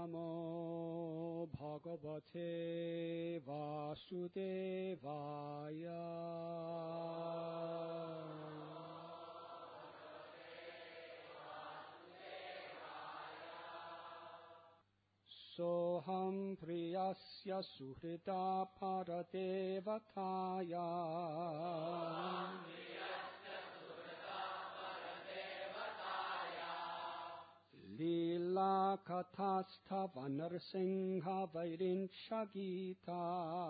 Namo Bhagavate Vasudevaya. Soham priyasya suhrita paradevataya. Lila katastava narsingha vairinchagita.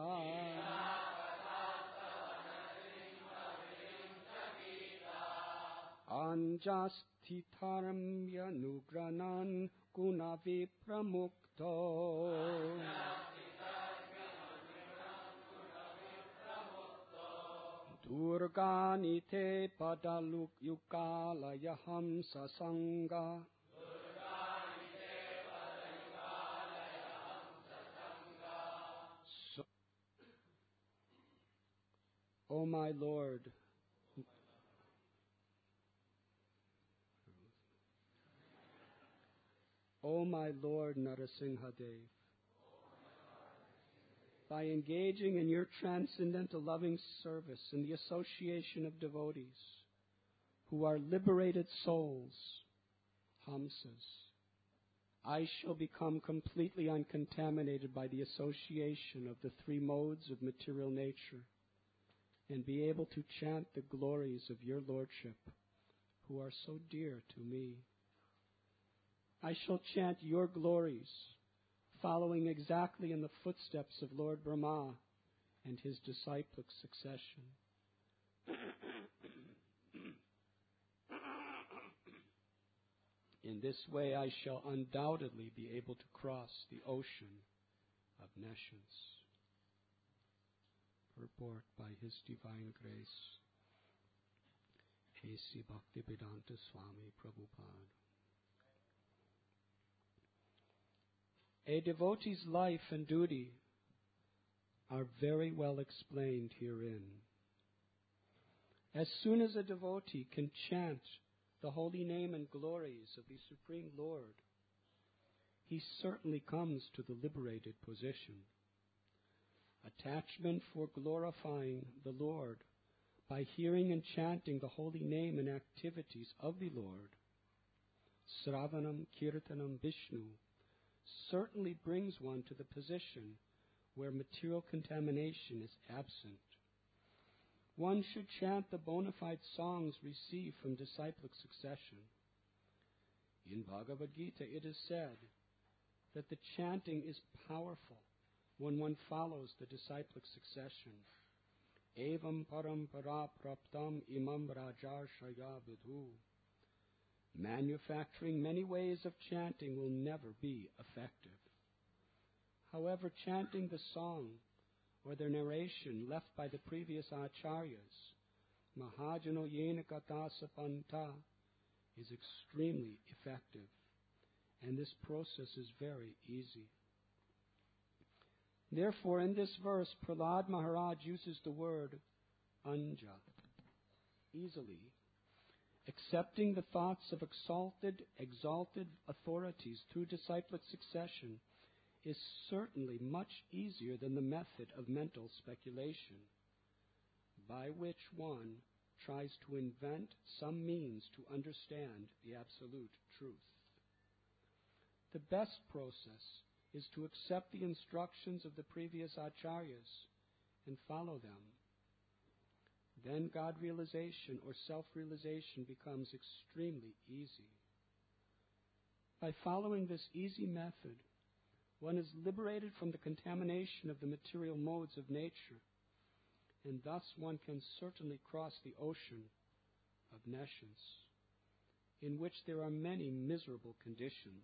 Anjastitaramya nugranan gunavipramukto. Durganite padaluk yukalayaham sasanga. O my Lord, O my Lord Narasimhadev, by engaging in your transcendental loving service in the association of devotees who are liberated souls, Hamsas, I shall become completely uncontaminated by the association of the three modes of material nature and be able to chant the glories of your Lordship, who are so dear to me. I shall chant your glories, following exactly in the footsteps of Lord Brahma and his disciplic succession. In this way I shall undoubtedly be able to cross the ocean of nescience. Purport by His Divine Grace, A.C. Bhaktivedanta Swami Prabhupada. A devotee's life and duty are very well explained herein. As soon as a devotee can chant the holy name and glories of the Supreme Lord, he certainly comes to the liberated position. Attachment for glorifying the Lord by hearing and chanting the holy name and activities of the Lord, Sravanam Kirtanam Vishnu, certainly brings one to the position where material contamination is absent. One should chant the bona fide songs received from disciplic succession. In Bhagavad Gita it is said that the chanting is powerful when one follows the disciplic succession. Evam parampara praptam imam rajarshaya vidhu. Manufacturing many ways of chanting will never be effective. However, chanting the song or the narration left by the previous acharyas, Mahajano Yena Katasa Panta, is extremely effective, and this process is very easy. Therefore, in this verse, Prahlad Maharaj uses the word anja, easily, accepting the thoughts of exalted authorities through disciplic succession is certainly much easier than the method of mental speculation, by which one tries to invent some means to understand the absolute truth. The best process is to accept the instructions of the previous acharyas and follow them. Then God realization or self-realization becomes extremely easy. By following this easy method, one is liberated from the contamination of the material modes of nature, and thus one can certainly cross the ocean of nescience, in which there are many miserable conditions.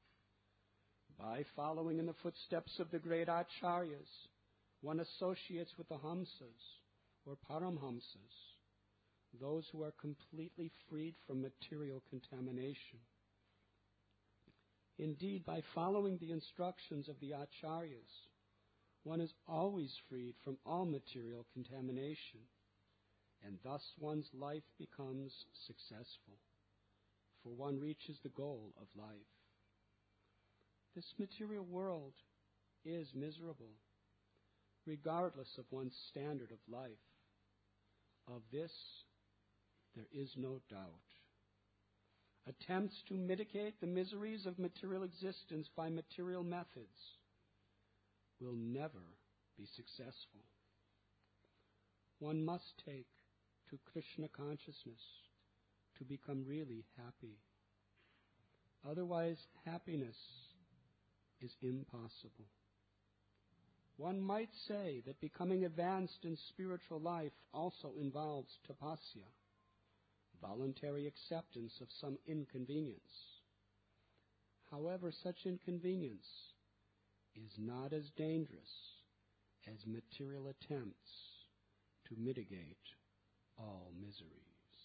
By following in the footsteps of the great acharyas, one associates with the Hamsas, or Paramhamsas, those who are completely freed from material contamination. Indeed, by following the instructions of the acharyas, one is always freed from all material contamination, and thus one's life becomes successful, for one reaches the goal of life. This material world is miserable, regardless of one's standard of life. Of this, there is no doubt. Attempts to mitigate the miseries of material existence by material methods will never be successful. One must take to Krishna consciousness to become really happy. Otherwise, happiness is impossible. One might say that becoming advanced in spiritual life also involves tapasya, voluntary acceptance of some inconvenience. However, such inconvenience is not as dangerous as material attempts to mitigate all miseries.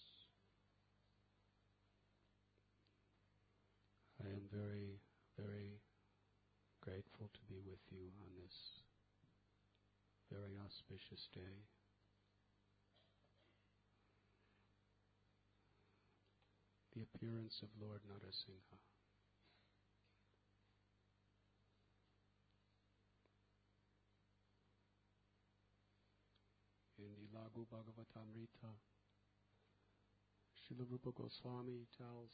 I am very, very grateful to be with you on this very auspicious day. The appearance of Lord Narasimha. In the Laghu Bhagavatamrita, Srila Rupa Goswami tells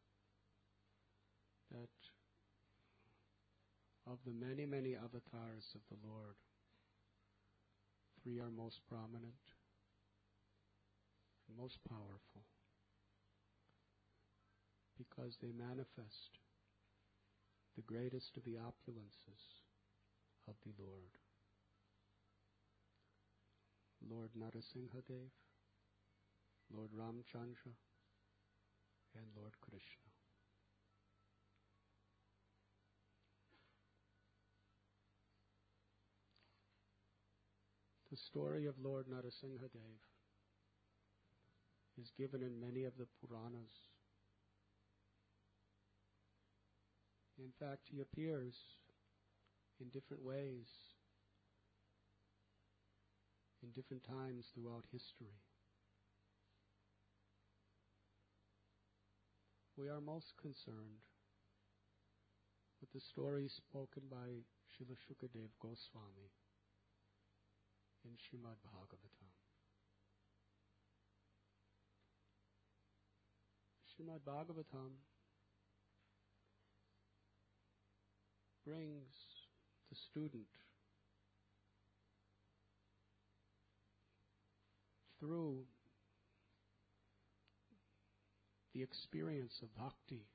that of the many, many avatars of the Lord, 3 are most prominent and most powerful because they manifest the greatest of the opulences of the Lord. Lord Narasimhadev, Lord Ramchandra, and Lord Krishna. The story of Lord Narasimhadev is given in many of the Puranas. In fact, he appears in different ways, in different times throughout history. We are most concerned with the story spoken by Srila Shukadev Goswami in Srimad Bhagavatam. Srimad Bhagavatam brings the student through the experience of bhakti,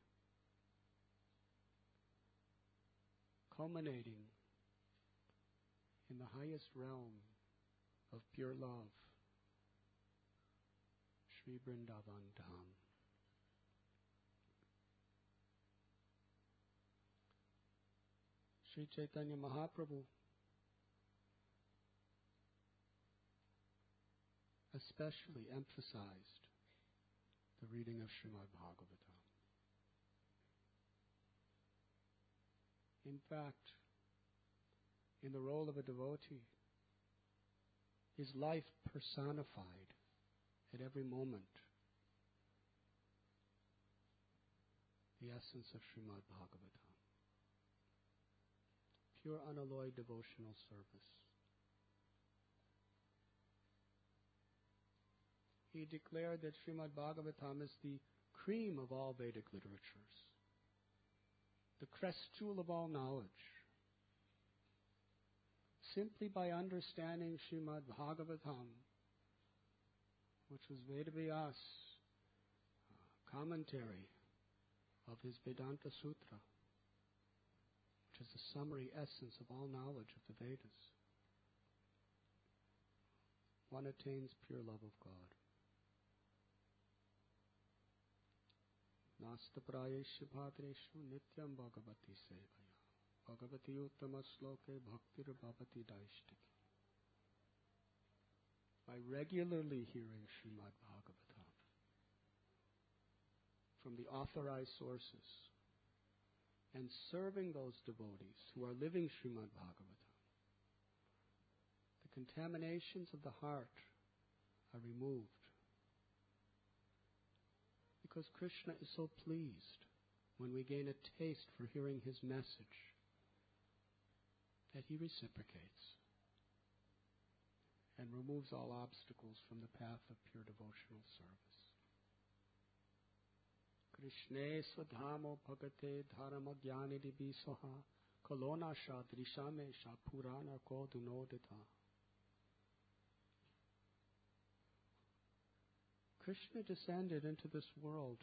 culminating in the highest realm of pure love, Sri Vrindavan Dham. Sri Chaitanya Mahaprabhu especially emphasized the reading of Srimad Bhagavatam. In fact, in the role of a devotee, his life personified at every moment the essence of Srimad Bhagavatam. Pure unalloyed devotional service. He declared that Srimad Bhagavatam is the cream of all Vedic literatures, the crest jewel of all knowledge. Simply by understanding Srimad Bhagavatam, which was Vedavyas' commentary of his Vedanta Sutra, which is the summary essence of all knowledge of the Vedas, one attains pure love of God. Nasta prayeshu bhadreshu nityam bhagavati sevaya. Bhagavati uttama sloke bhaktir bhavati daishtaki. By regularly hearing Srimad Bhagavatam from the authorized sources and serving those devotees who are living Srimad Bhagavatam, the contaminations of the heart are removed. Because Krishna is so pleased when we gain a taste for hearing his message that He reciprocates and removes all obstacles from the path of pure devotional service. Krishne swadhamo bhagate dharma jnani dibisoha kolona sha drishame sha purana ko dunodita. Krishna descended into this world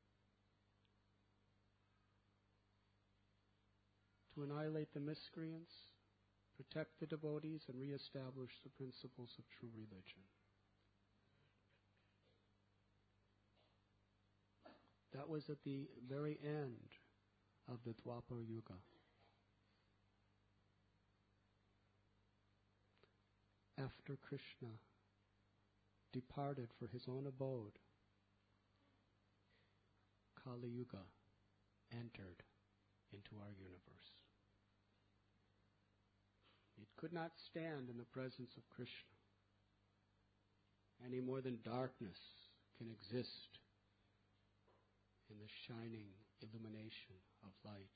to annihilate the miscreants, protect the devotees, and reestablish the principles of true religion. That was at the very end of the Dwapara Yuga. After Krishna departed for his own abode, Kali Yuga entered into our universe. It could not stand in the presence of Krishna any more than darkness can exist in the shining illumination of light.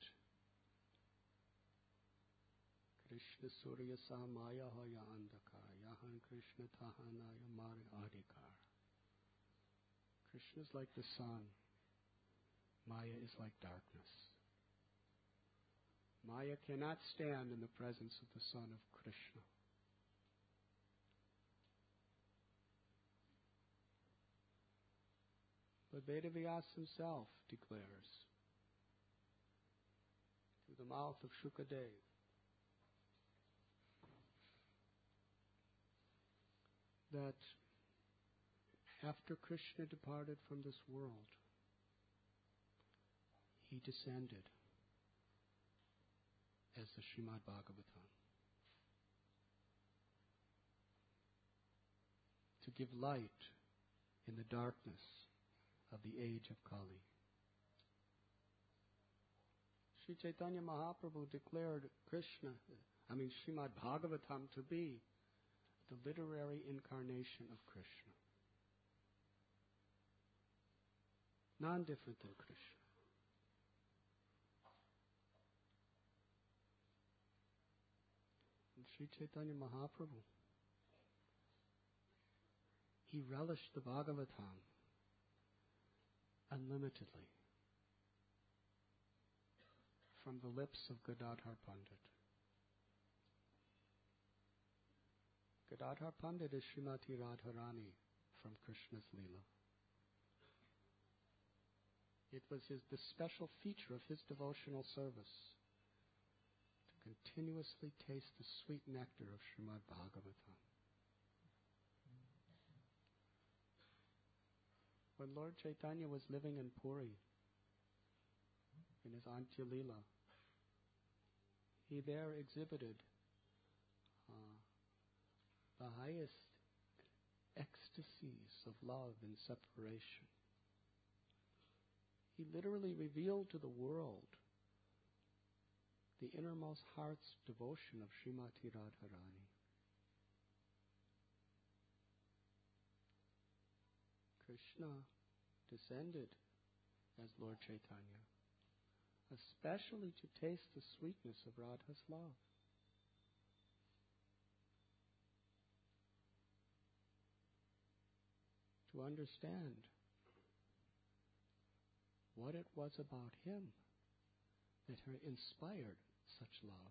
Krishna Surya Samaya Hoya Andakar Yahan Krishna Tahanaya Mari Adhikar. Krishna is like the sun. Maya is like darkness. Maya cannot stand in the presence of the Son of Krishna. But Vedavyas himself declares through the mouth of Shukadev that after Krishna departed from this world, he descended as the Srimad Bhagavatam to give light in the darkness of the age of Kali. Sri Chaitanya Mahaprabhu declared Srimad Bhagavatam to be the literary incarnation of Krishna. Non-different than Krishna. And Sri Chaitanya Mahaprabhu, he relished the Bhagavatam unlimitedly from the lips of Gadadhar Pandit. Gadadhar Pandit is Srimati Radharani from Krishna's Leela. It was the special feature of his devotional service to continuously taste the sweet nectar of Srimad Bhagavatam. When Lord Chaitanya was living in Puri, in his Antya Leela, he there exhibited the highest ecstasies of love and separation. He literally revealed to the world the innermost heart's devotion of Srimati Radharani. Krishna descended as Lord Chaitanya, especially to taste the sweetness of Radha's love. To understand what it was about him that inspired such love.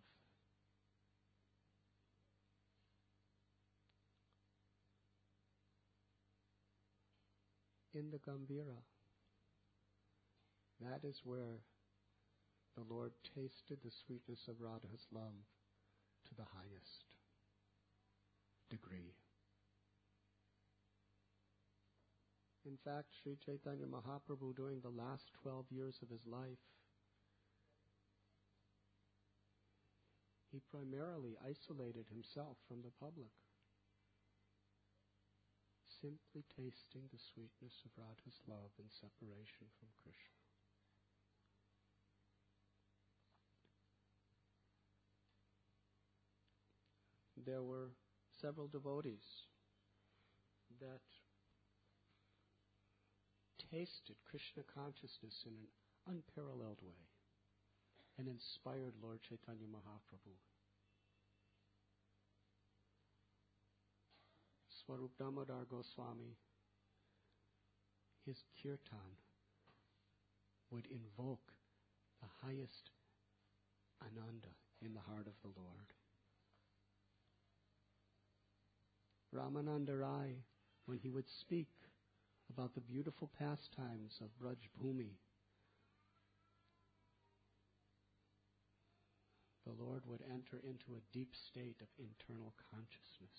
In the Gambhira, that is where the Lord tasted the sweetness of Radha's love to the highest degree. In fact, Sri Chaitanya Mahaprabhu, during the last 12 years of his life, he primarily isolated himself from the public, simply tasting the sweetness of Radha's love in separation from Krishna. There were several devotees that tasted Krishna consciousness in an unparalleled way and inspired Lord Chaitanya Mahaprabhu Swarup Damodar Goswami, his kirtan would invoke the highest ananda in the heart of the Lord. Ramananda Rai, when he would speak about the beautiful pastimes of Braj Bhumi, the Lord would enter into a deep state of internal consciousness.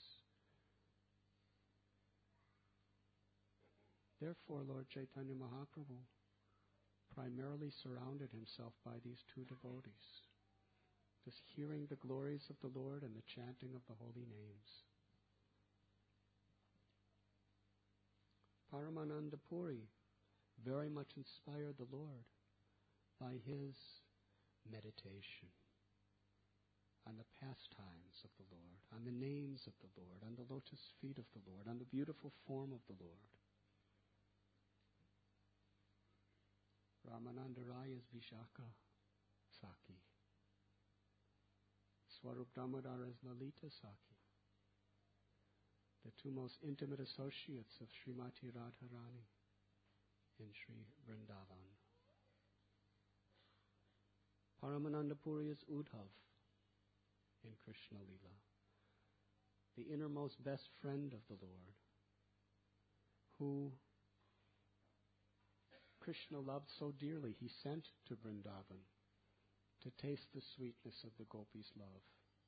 Therefore, Lord Chaitanya Mahaprabhu primarily surrounded himself by these two devotees, just hearing the glories of the Lord and the chanting of the holy names. Paramananda Puri very much inspired the Lord by his meditation on the pastimes of the Lord, on the names of the Lord, on the lotus feet of the Lord, on the beautiful form of the Lord. Ramananda Rai is Vishaka Saki. Swarup Damodar is Lalita Saki, the two most intimate associates of Srimati Radharani in Sri Vrindavan. Paramananda Puri is Uddhav in Krishna Lila, the innermost best friend of the Lord, who Krishna loved so dearly, he sent to Vrindavan to taste the sweetness of the gopis' love.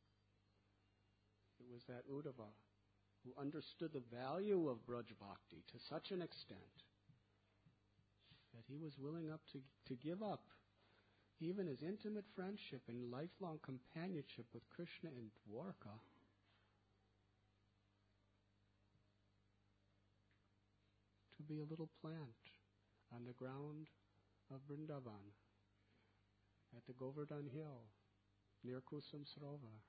It was that Uddhava who understood the value of Braj Bhakti to such an extent that he was willing to give up even his intimate friendship and lifelong companionship with Krishna in Dwarka to be a little plant on the ground of Vrindavan, at the Govardhan Hill, near Kusum Sarovar,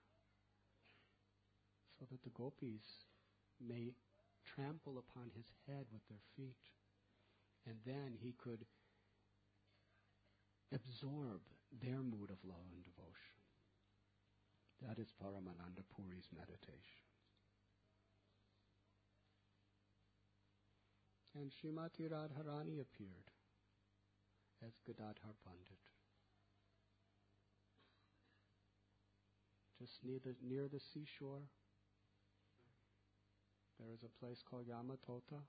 so that the gopis may trample upon his head with their feet, and then he could absorb their mood of love and devotion. That is Paramananda Puri's meditation. And Srimati Radharani appeared as Gadadhar Pandit. Just near the seashore, there is a place called Yamatota,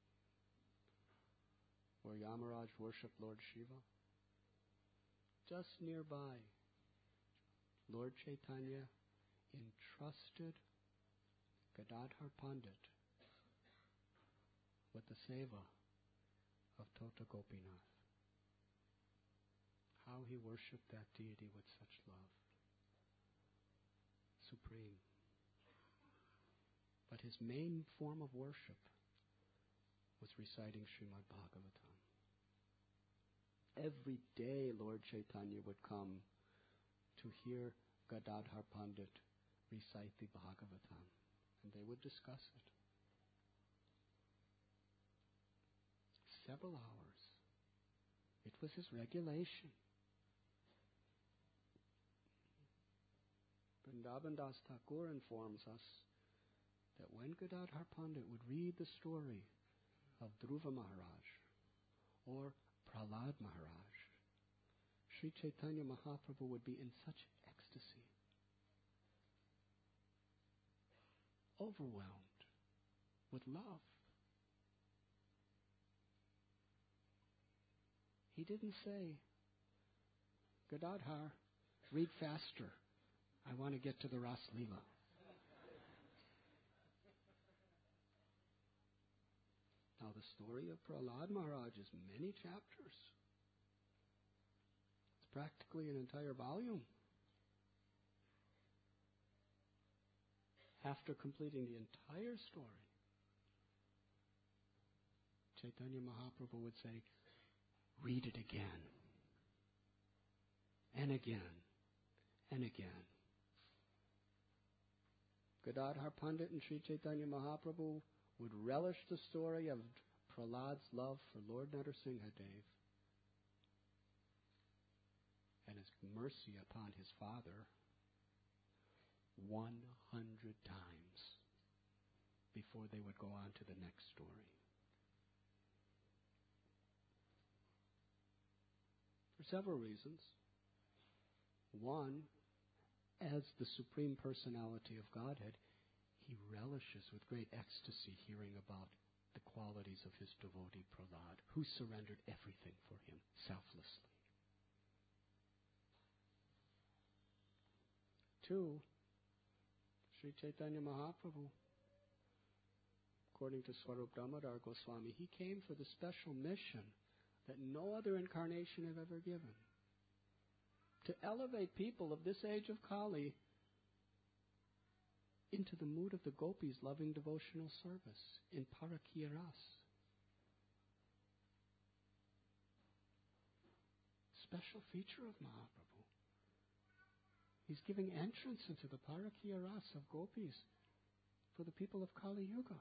where Yamaraj worshipped Lord Shiva. Just nearby, Lord Chaitanya entrusted Gadadhar Pandit with the seva of Tota Gopinath. How he worshipped that deity with such love. Supreme. But his main form of worship was reciting Srimad Bhagavatam. Every day Lord Chaitanya would come to hear Gadadhar Pandit recite the Bhagavatam, and they would discuss it. Several hours. It was his regulation. Vrindavan Das Thakur informs us that when Gadadhar Pandit would read the story of Dhruva Maharaj or Prahlad Maharaj, Sri Chaitanya Mahaprabhu would be in such ecstasy, overwhelmed with love. He didn't say, Gadadhar, read faster. I want to get to the Ras Leela. Now the story of Prahlad Maharaj is many chapters. It's practically an entire volume. After completing the entire story, Chaitanya Mahaprabhu would say, read it again, and again, and again. Gadadhar Pandit and Sri Chaitanya Mahaprabhu would relish the story of Prahlad's love for Lord Narasimhadev and his mercy upon his father 100 times before they would go on to the next story. For several reasons. One, as the Supreme Personality of Godhead, he relishes with great ecstasy hearing about the qualities of his devotee Prahlad, who surrendered everything for him selflessly. Two, Sri Chaitanya Mahaprabhu, according to Swarup Damodar Goswami, he came for the special mission that no other incarnation have ever given. To elevate people of this age of Kali into the mood of the gopis' loving devotional service in Parakya Ras. Special feature of Mahaprabhu. He's giving entrance into the Parakya Ras of gopis for the people of Kali Yuga.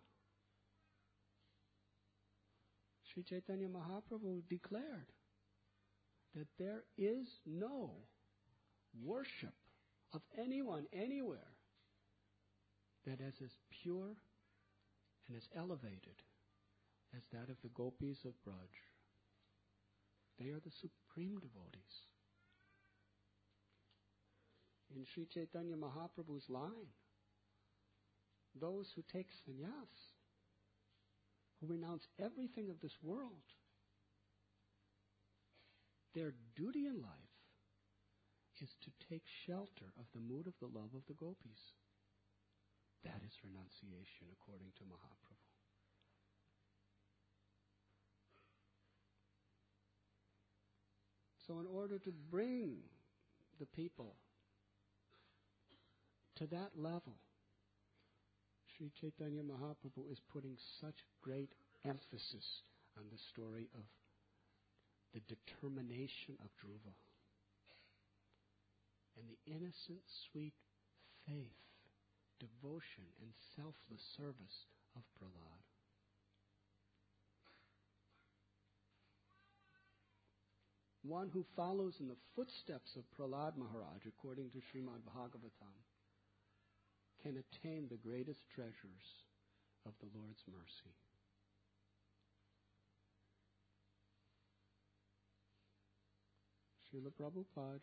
Sri Chaitanya Mahaprabhu declared that there is no worship of anyone anywhere that is as pure and as elevated as that of the gopis of Braj. They are the supreme devotees. In Sri Chaitanya Mahaprabhu's line, those who take sannyas, who renounce everything of this world, their duty in life is to take shelter of the mood of the love of the gopis. That is renunciation according to Mahaprabhu. So in order to bring the people to that level, Sri Chaitanya Mahaprabhu is putting such great emphasis on the story of the determination of Dhruva and the innocent, sweet faith, devotion, and selfless service of Prahlad. One who follows in the footsteps of Prahlad Maharaj, according to Srimad Bhagavatam, can attain the greatest treasures of the Lord's mercy. Srila Prabhupada,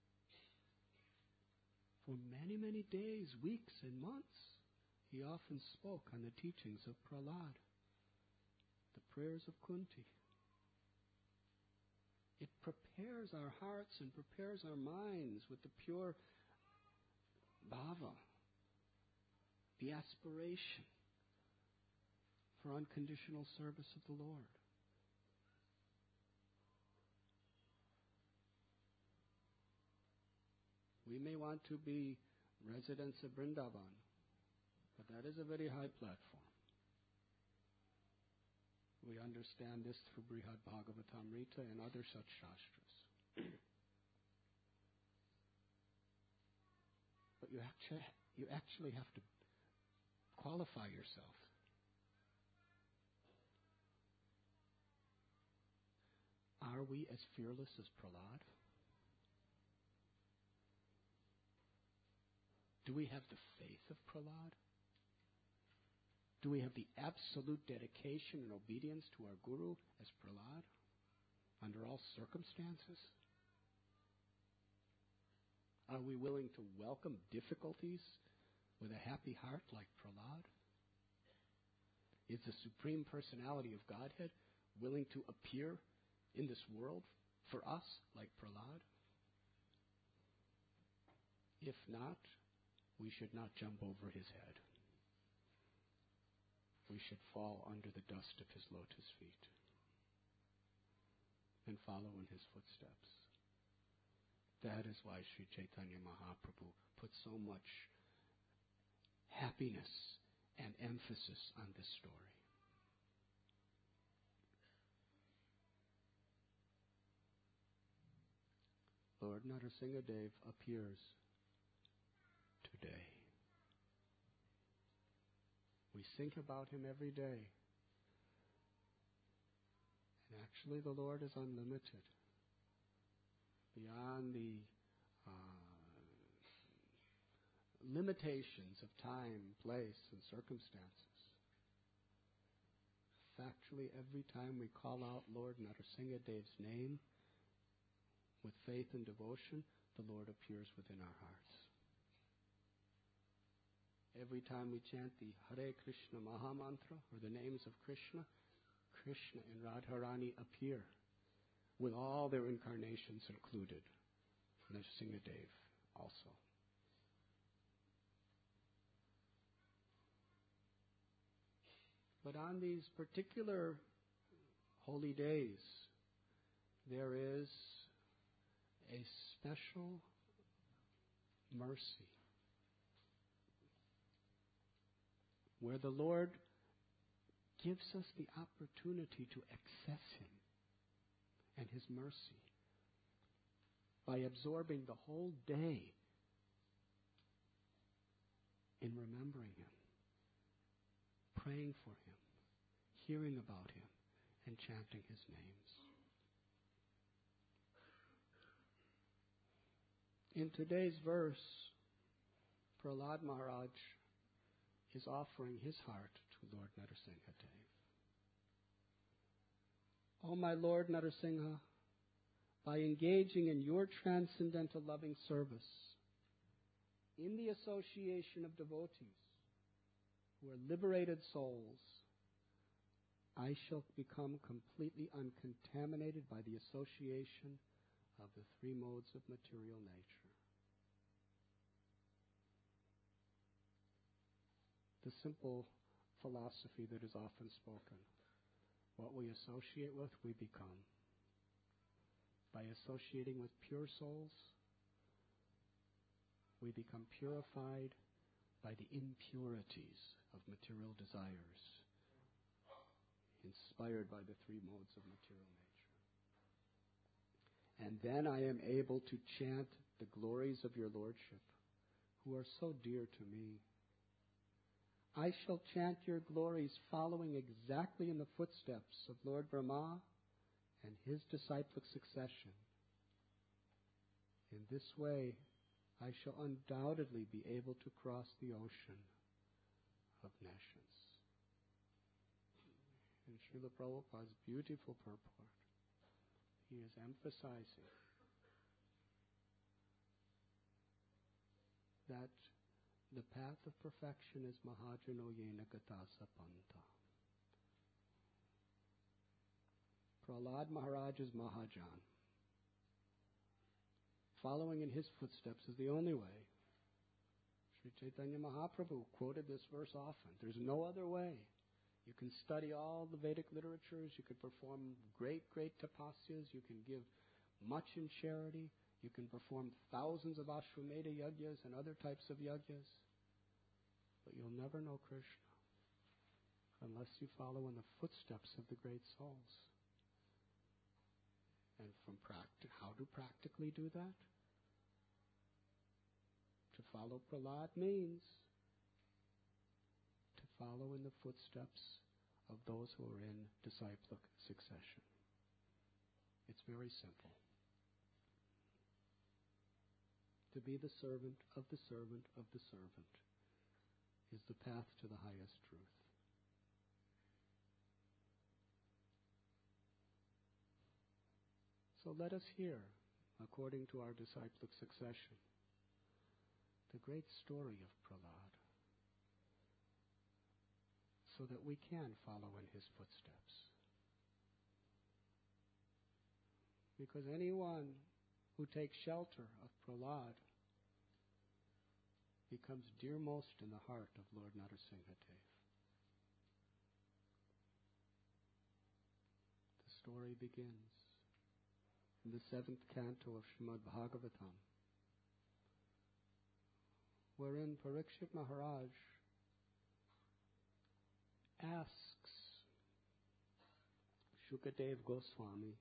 for many, many days, weeks, and months, he often spoke on the teachings of Prahlad, the prayers of Kunti. It prepares our hearts and prepares our minds with the pure bhava, the aspiration for unconditional service of the Lord. We may want to be residents of Vrindavan, but that is a very high platform. We understand this through Brihad Bhagavatamrita and other such shastras. But you actually have to qualify yourself. Are we as fearless as Prahlad? Do we have the faith of Prahlad? Do we have the absolute dedication and obedience to our Guru as Prahlad under all circumstances? Are we willing to welcome difficulties with a happy heart like Prahlad? Is the Supreme Personality of Godhead willing to appear in this world for us like Prahlad? If not, we should not jump over his head. We should fall under the dust of his lotus feet and follow in his footsteps. That is why Sri Chaitanya Mahaprabhu put so much happiness and emphasis on this story. Lord Narasimhadev appears today. We think about him every day. And actually the Lord is unlimited. Beyond the limitations of time, place, and circumstances. factually, every time we call out Lord Narasimhadeva's name with faith and devotion, the Lord appears within our hearts. Every time we chant the Hare Krishna Maha Mantra, or the names of Krishna, Krishna and Radharani appear, with all their incarnations included. Narasimhadev also. But on these particular holy days, there is a special mercy where the Lord gives us the opportunity to access Him and His mercy by absorbing the whole day in remembering Him, praying for Him, hearing about Him, and chanting His names. In today's verse, Prahlad Maharaj is offering his heart to Lord Narasimhadev. O my Lord Narasimha, by engaging in your transcendental loving service, in the association of devotees who are liberated souls, I shall become completely uncontaminated by the association of the three modes of material nature. The simple philosophy that is often spoken. What we associate with, we become. By associating with pure souls, we become purified by the impurities of material desires, inspired by the three modes of material nature. And then I am able to chant the glories of your Lordship, who are so dear to me. I shall chant your glories following exactly in the footsteps of Lord Brahma and his disciplic succession. In this way, I shall undoubtedly be able to cross the ocean of nations. In Srila Prabhupada's beautiful purport, he is emphasizing that the path of perfection is Mahajano Yena Gatasa Panta. Prahlad Maharaj is Mahajan. Following in his footsteps is the only way. Sri Chaitanya Mahaprabhu quoted this verse often. There's no other way. You can study all the Vedic literatures. You can perform great tapasyas. You can give much in charity. You can perform thousands of Ashwamedha yajnas and other types of yajnas. But you'll never know Krishna unless you follow in the footsteps of the great souls. And how to practically do that? To follow Prahlad means to follow in the footsteps of those who are in disciplic succession. It's very simple. To be the servant of the servant of the servant is the path to the highest truth. So let us hear, according to our disciplic succession, the great story of Prahlad, so that we can follow in his footsteps. Because anyone who takes shelter of Prahlad becomes dearmost in the heart of Lord Narasimhadev. The story begins in the 7th canto of Srimad Bhagavatam, wherein Parikshit Maharaj asks Shukadev Goswami,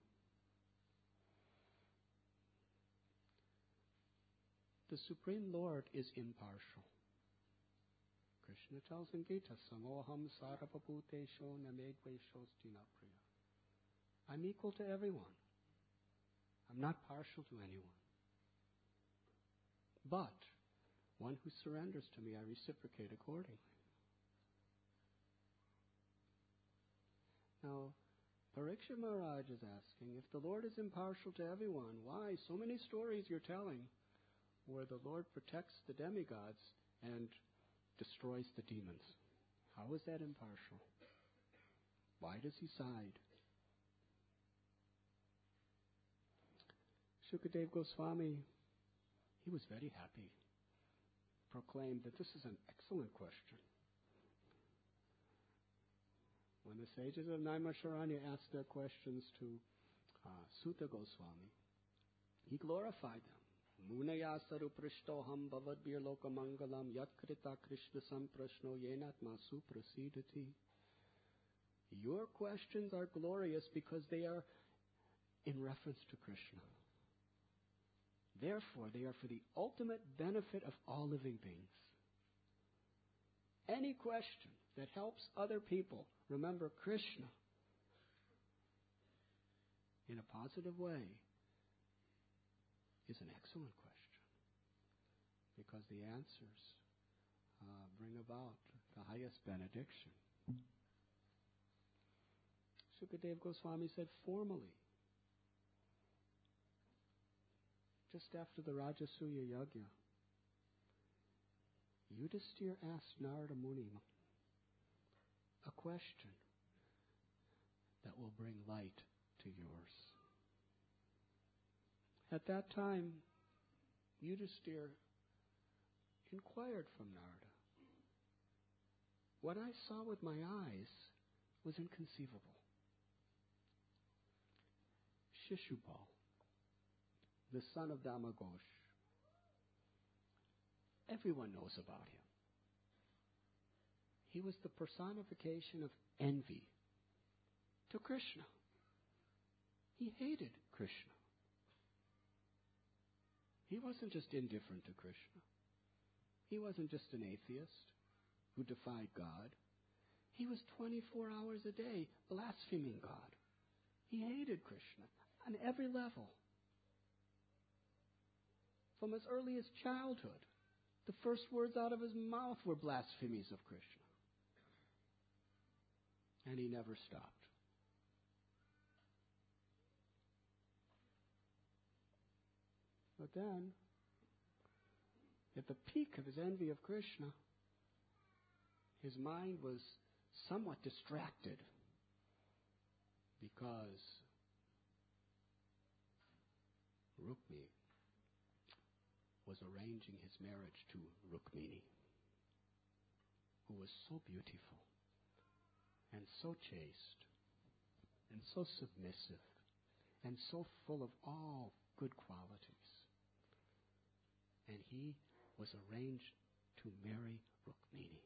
the Supreme Lord is impartial. Krishna tells in Gita, Samoham sarvabhutesho namedveshostina priya. I'm equal to everyone. I'm not partial to anyone. But one who surrenders to me, I reciprocate accordingly. Now, Parikshit Maharaj is asking, if the Lord is impartial to everyone, why so many stories you're telling where the Lord protects the demigods and destroys the demons? How is that impartial? Why does he side? Shukadev Goswami, he was very happy, proclaimed that this is an excellent question. When the sages of Naimisharanya asked their questions to Sutta Goswami, he glorified them. Munaya saruprishtoham bhavadbir lokamangalam yatkrita krishna samprashno yenatma suprasidati. Your questions are glorious because they are in reference to Krishna. Therefore, they are for the ultimate benefit of all living beings. Any question that helps other people remember Krishna in a positive way is an excellent question, because the answers bring about the highest benediction. Shukadev Goswami said formally, just after the Rajasuya Yajna, Yudhisthira asked Narada Muni a question that will bring light to yours. At that time, Yudhisthira inquired from Narada. What I saw with my eyes was inconceivable. Shishupal, the son of Damagosh, everyone knows about him. He was the personification of envy to Krishna. He hated Krishna. He wasn't just indifferent to Krishna. He wasn't just an atheist who defied God. He was 24 hours a day blaspheming God. He hated Krishna on every level. From his earliest childhood, the first words out of his mouth were blasphemies of Krishna. And he never stopped. But then, at the peak of his envy of Krishna, his mind was somewhat distracted because Rukmi was arranging his marriage to Rukmini, who was so beautiful and so chaste and so submissive and so full of all good qualities. And he was arranged to marry Rukmini.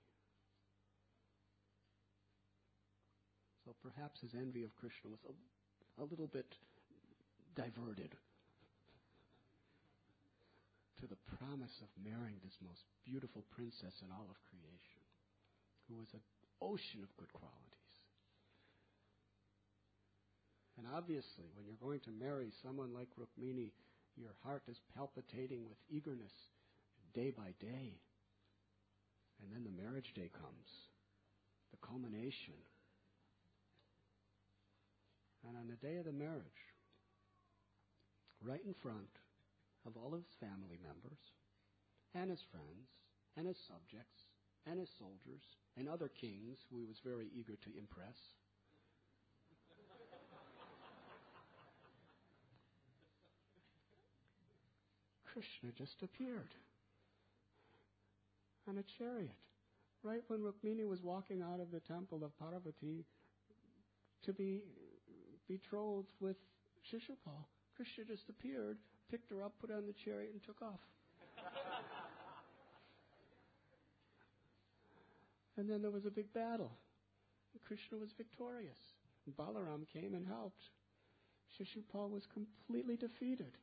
So perhaps his envy of Krishna was a little bit diverted to the promise of marrying this most beautiful princess in all of creation, who was an ocean of good qualities. And obviously, when you're going to marry someone like Rukmini, your heart is palpitating with eagerness day by day. And then the marriage day comes, the culmination. And on the day of the marriage, right in front of all of his family members, and his friends, and his subjects, and his soldiers, and other kings who he was very eager to impress, Krishna just appeared on a chariot, right when Rukmini was walking out of the temple of Parvati to be betrothed with Shishupal. Krishna just appeared, picked her up, put her on the chariot, and took off. And then there was a big battle. And Krishna was victorious. And Balaram came and helped. Shishupal was completely defeated.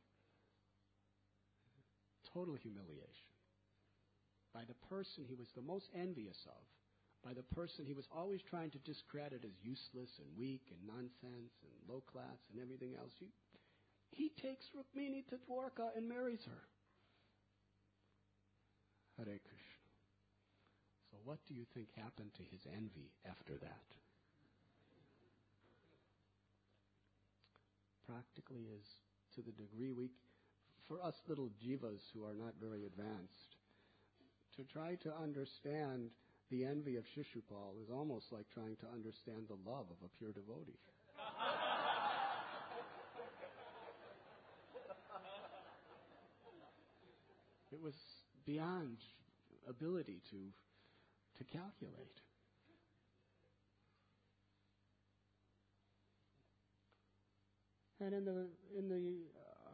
Total humiliation. By the person he was the most envious of. By the person he was always trying to discredit as useless and weak and nonsense and low class and everything else. He takes Rukmini to Dwarka and marries her. Hare Krishna. So what do you think happened to his envy after that? practically is to the degree for us little jivas who are not very advanced, to try to understand the envy of Shishupal is almost like trying to understand the love of a pure devotee. It was beyond ability to calculate. And in the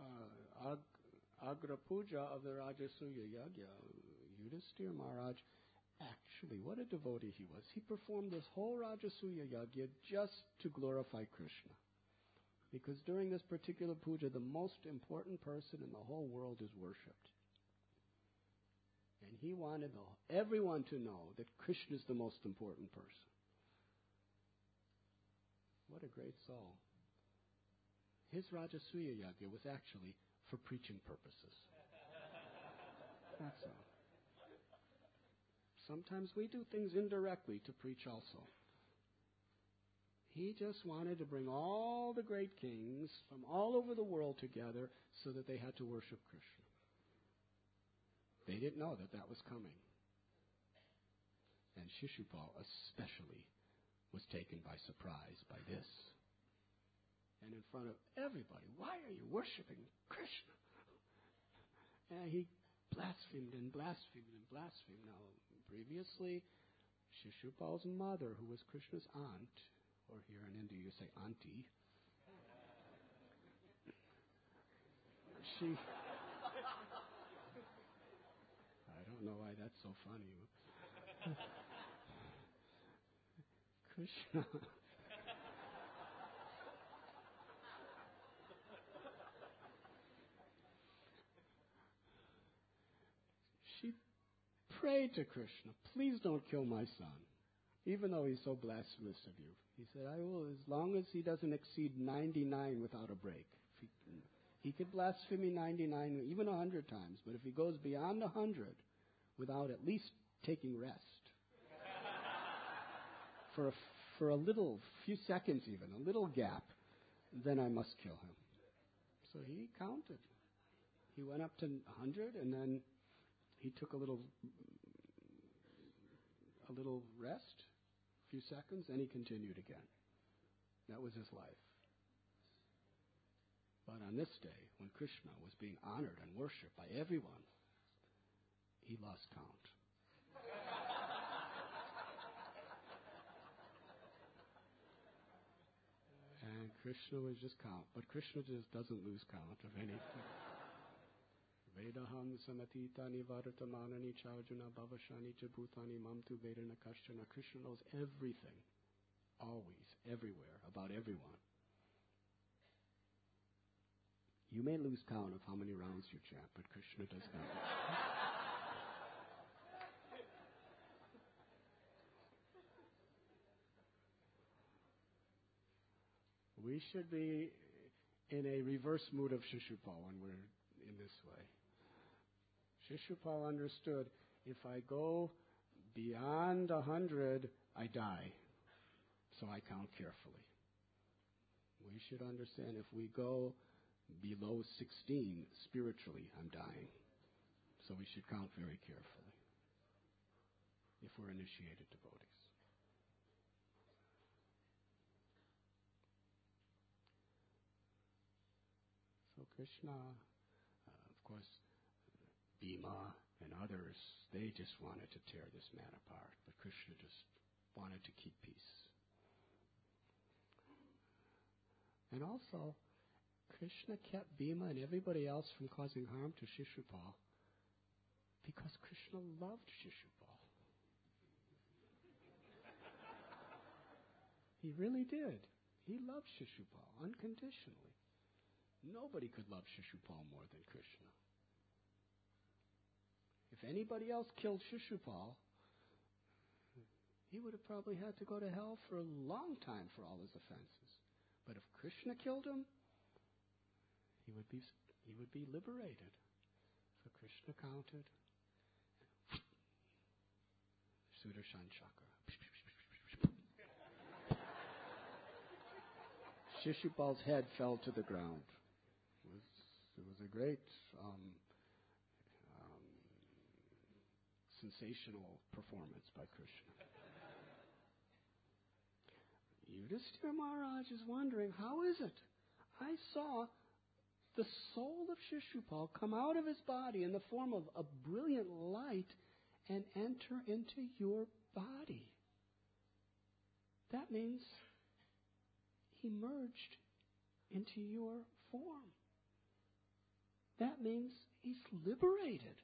Agra Puja of the Rajasuya Yagya, Yudhisthira Maharaj, actually, what a devotee he was. He performed this whole Rajasuya Yagya just to glorify Krishna. Because during this particular puja, the most important person in the whole world is worshipped. And he wanted everyone to know that Krishna is the most important person. What a great soul. His Rajasuya Yagya was actually for preaching purposes. That's all. Sometimes we do things indirectly to preach also. He just wanted to bring all the great kings from all over the world together so that they had to worship Krishna. They didn't know that was coming. And Shishupal especially was taken by surprise by this. And in front of everybody, why are you worshiping Krishna? And he blasphemed and blasphemed and blasphemed. Now, previously, Shishupal's mother, who was Krishna's aunt, or here in India you say auntie, she... I don't know why that's so funny. Krishna... She prayed to Krishna, please don't kill my son, even though he's so blasphemous of you. He said, I will, as long as he doesn't exceed 99 without a break. He could blaspheme me 99, even 100 times, but if he goes beyond 100 without at least taking rest, for a little, few seconds even, a little gap, then I must kill him. So he counted. He went up to 100 and then he took a little rest, a few seconds, and he continued again. That was his life. But on this day, when Krishna was being honored and worshipped by everyone, he lost count. And Krishna was just count. But Krishna just doesn't lose count of anything. Vedaham samatitani vartamanani charjuna bhavashani cha bhutani mamtu vedana kashtana. Krishna knows everything, always, everywhere, about everyone. You may lose count of how many rounds you chant, but Krishna does not. We should be in a reverse mood of Shishupal when we're in this way. Shishupal understood, if I go beyond 100, I die. So I count carefully. We should understand, if we go below 16, spiritually, I'm dying. So we should count very carefully if we're initiated devotees. So Krishna, of course, Bhima and others, they just wanted to tear this man apart. But Krishna just wanted to keep peace. And also, Krishna kept Bhima and everybody else from causing harm to Shishupal because Krishna loved Shishupal. He really did. He loved Shishupal unconditionally. Nobody could love Shishupal more than Krishna. If anybody else killed Shishupal, he would have probably had to go to hell for a long time for all his offenses. But if Krishna killed him, he would be liberated. So Krishna counted. Sudarshan Chakra. Shishupal's head fell to the ground. It was a great sensational performance by Krishna. Yudhishthira Maharaj is wondering, how is it? I saw the soul of Shishupal come out of his body in the form of a brilliant light and enter into your body. That means he merged into your form. That means he's liberated.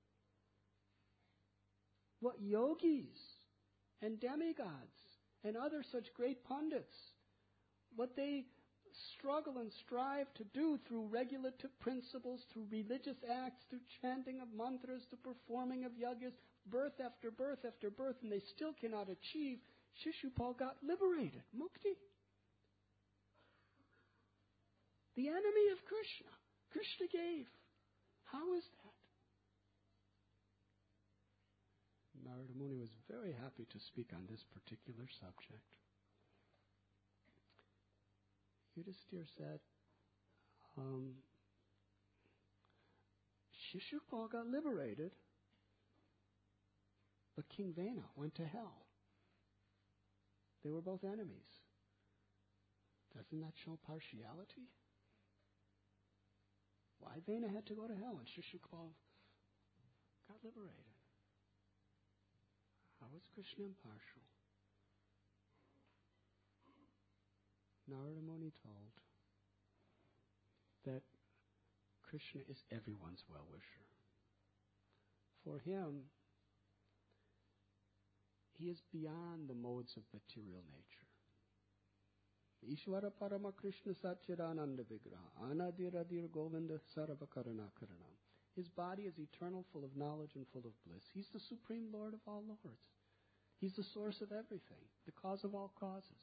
What yogis and demigods and other such great pundits, what they struggle and strive to do through regulative principles, through religious acts, through chanting of mantras, to performing of yagas, birth after birth after birth, and they still cannot achieve, Shishupal got liberated, mukti. The enemy of Krishna. Krishna gave. How is that? Narada Muni was very happy to speak on this particular subject. Yudhishthira said, Shishupal got liberated, but King Vena went to hell. They were both enemies. Doesn't that show partiality? Why Vena had to go to hell and Shishupal got liberated? How is Krishna impartial? Narada Muni told that Krishna is everyone's well-wisher. For him, he is beyond the modes of material nature. Ishvara Parama Krishna Satchidananda Vigraha Anadiradir Govinda Sarvakarana Karanam. His body is eternal, full of knowledge and full of bliss. He's the supreme Lord of all lords. He's the source of everything, the cause of all causes.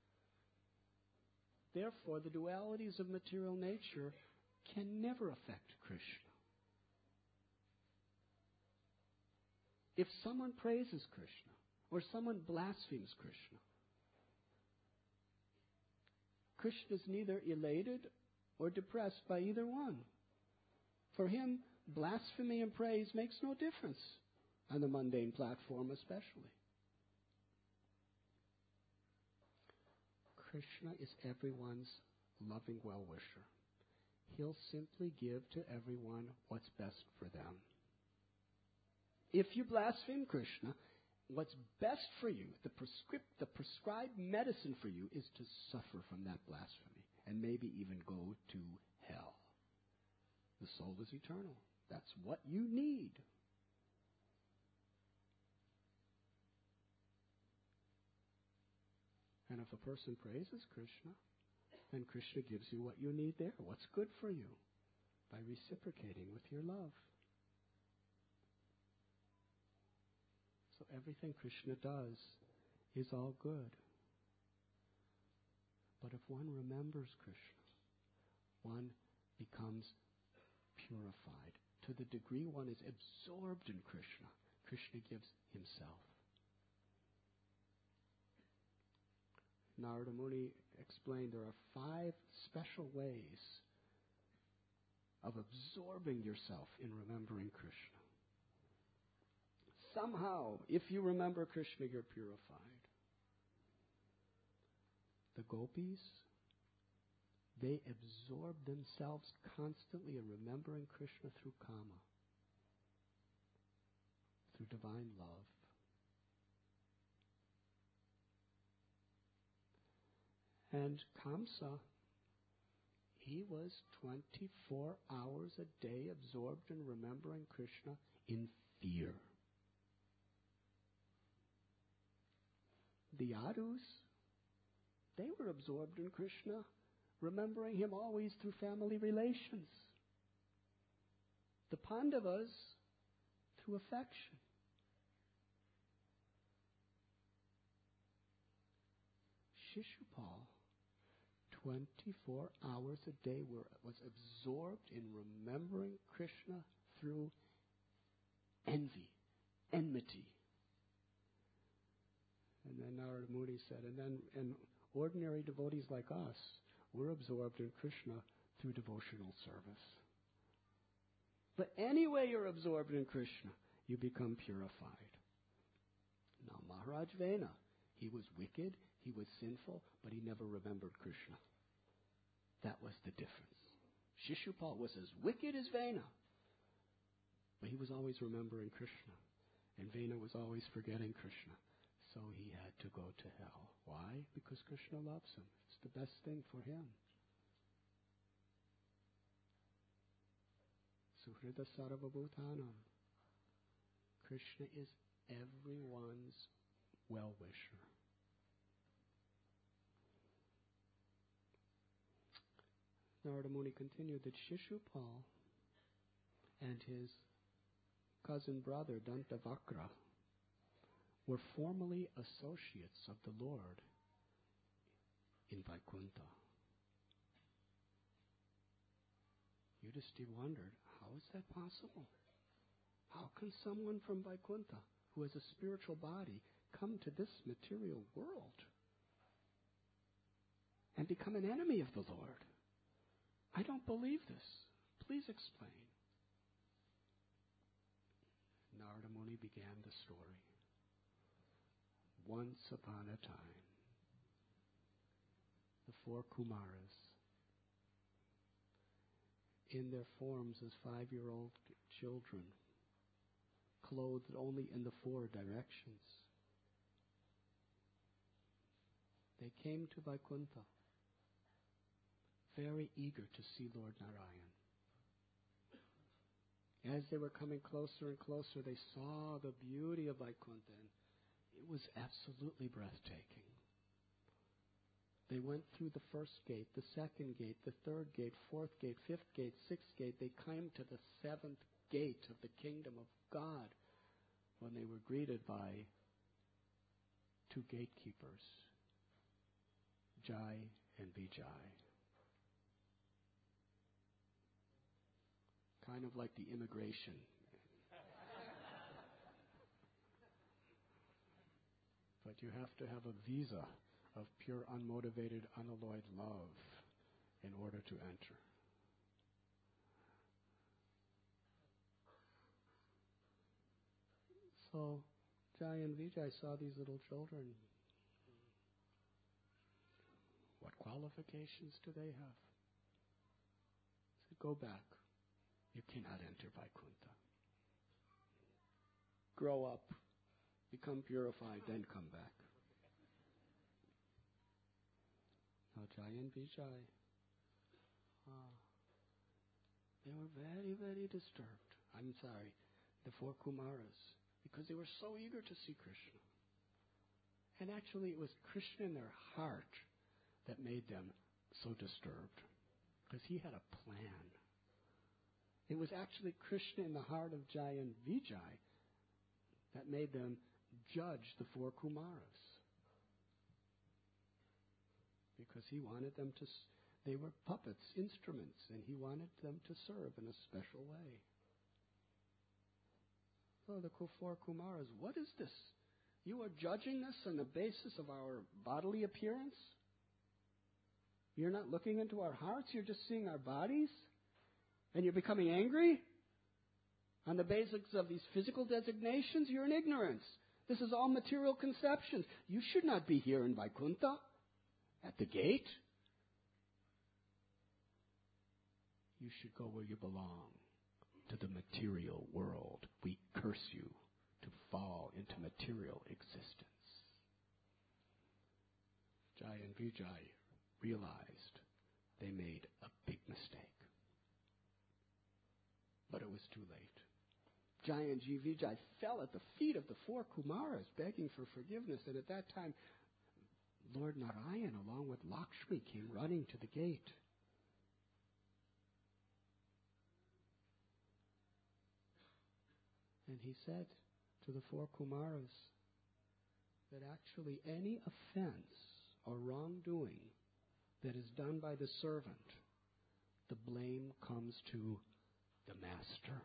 Therefore, the dualities of material nature can never affect Krishna. If someone praises Krishna, or someone blasphemes Krishna, Krishna is neither elated or depressed by either one. For him, blasphemy and praise makes no difference, on the mundane platform especially. Krishna is everyone's loving well-wisher. He'll simply give to everyone what's best for them. If you blaspheme Krishna, what's best for you, the prescribed medicine for you, is to suffer from that blasphemy and maybe even go to hell. The soul is eternal. That's what you need. And if a person praises Krishna, then Krishna gives you what you need there, what's good for you, by reciprocating with your love. So everything Krishna does is all good. But if one remembers Krishna, one becomes purified. To the degree one is absorbed in Krishna, Krishna gives himself. Narada Muni explained there are 5 special ways of absorbing yourself in remembering Krishna. Somehow, if you remember Krishna, you're purified. The gopis, they absorb themselves constantly in remembering Krishna through kama, through divine love. And Kamsa, he was 24 hours a day absorbed in remembering Krishna in fear. The Yadus, they were absorbed in Krishna, remembering him always through family relations. The Pandavas, through affection. Shishupal, 24 hours a day, was absorbed in remembering Krishna through enmity. And then Narada Muni said, and ordinary devotees like us, we're absorbed in Krishna through devotional service. But anyway you're absorbed in Krishna, you become purified. Now Maharaj Vena, he was wicked, he was sinful, but he never remembered Krishna. That was the difference. Shishupal was as wicked as Vena, but he was always remembering Krishna. And Vena was always forgetting Krishna. So he had to go to hell. Why? Because Krishna loves him. It's the best thing for him. Suhrida Sarvabhutanam. Krishna is everyone's well-wisher. Narada Muni continued that Shishupal and his cousin brother Dantavakra were formerly associates of the Lord in Vaikuntha. Yudhishthira wondered, how is that possible? How can someone from Vaikuntha, who has a spiritual body, come to this material world and become an enemy of the Lord? I don't believe this. Please explain. Narada Muni began the story. Once upon a time, the four Kumaras, in their forms as 5-year-old children, clothed only in the 4 directions, they came to Vaikuntha, very eager to see Lord Narayan. As they were coming closer and closer, they saw the beauty of Vaikuntha, and it was absolutely breathtaking. They went through the first gate, the second gate, the third gate, fourth gate, fifth gate, sixth gate. They came to the 7th gate of the kingdom of God when they were greeted by 2 gatekeepers, Jai and Vijay. Kind of like the immigration. But you have to have a visa of pure, unmotivated, unalloyed love in order to enter. So Jai and Vijay saw these little children. What qualifications do they have? He said, go back. You cannot enter Vaikuntha. Grow up, become purified, then come back. Now Jai and Vijay, they were very, very disturbed. I'm sorry, the 4 Kumaras, because they were so eager to see Krishna. And actually it was Krishna in their heart that made them so disturbed, because he had a plan. It was actually Krishna in the heart of Jai and Vijay that made them judge the 4 Kumaras. Because he wanted them to, they were puppets, instruments, and he wanted them to serve in a special way. So the 4 Kumaras, what is this? You are judging us on the basis of our bodily appearance? You're not looking into our hearts, you're just seeing our bodies? And you're becoming angry? On the basis of these physical designations, you're in ignorance. This is all material conceptions. You should not be here in Vaikuntha, at the gate. You should go where you belong, to the material world. We curse you to fall into material existence. Jai and Vijay realized they made a big mistake. But it was too late. Jai and Vijay fell at the feet of the 4 Kumaras, begging for forgiveness. And at that time, Lord Narayan, along with Lakshmi, came running to the gate. And he said to the 4 Kumaras that actually any offense or wrongdoing that is done by the servant, the blame comes to the master.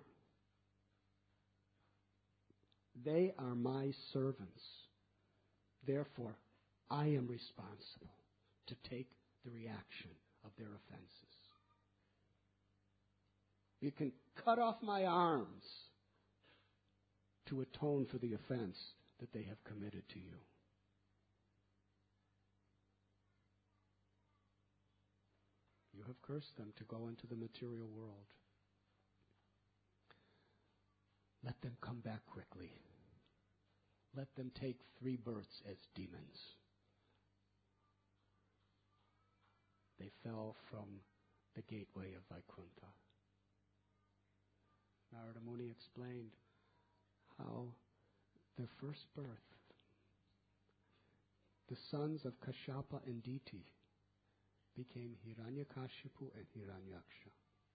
They are my servants. Therefore, I am responsible to take the reaction of their offenses. You can cut off my arms to atone for the offense that they have committed to you. You have cursed them to go into the material world. Let them come back quickly. Let them take 3 births as demons. They fell from the gateway of Vaikuntha. Narada Muni explained how their first birth, the sons of Kashyapa and Diti, became Hiranyakashipu and Hiranyaksha.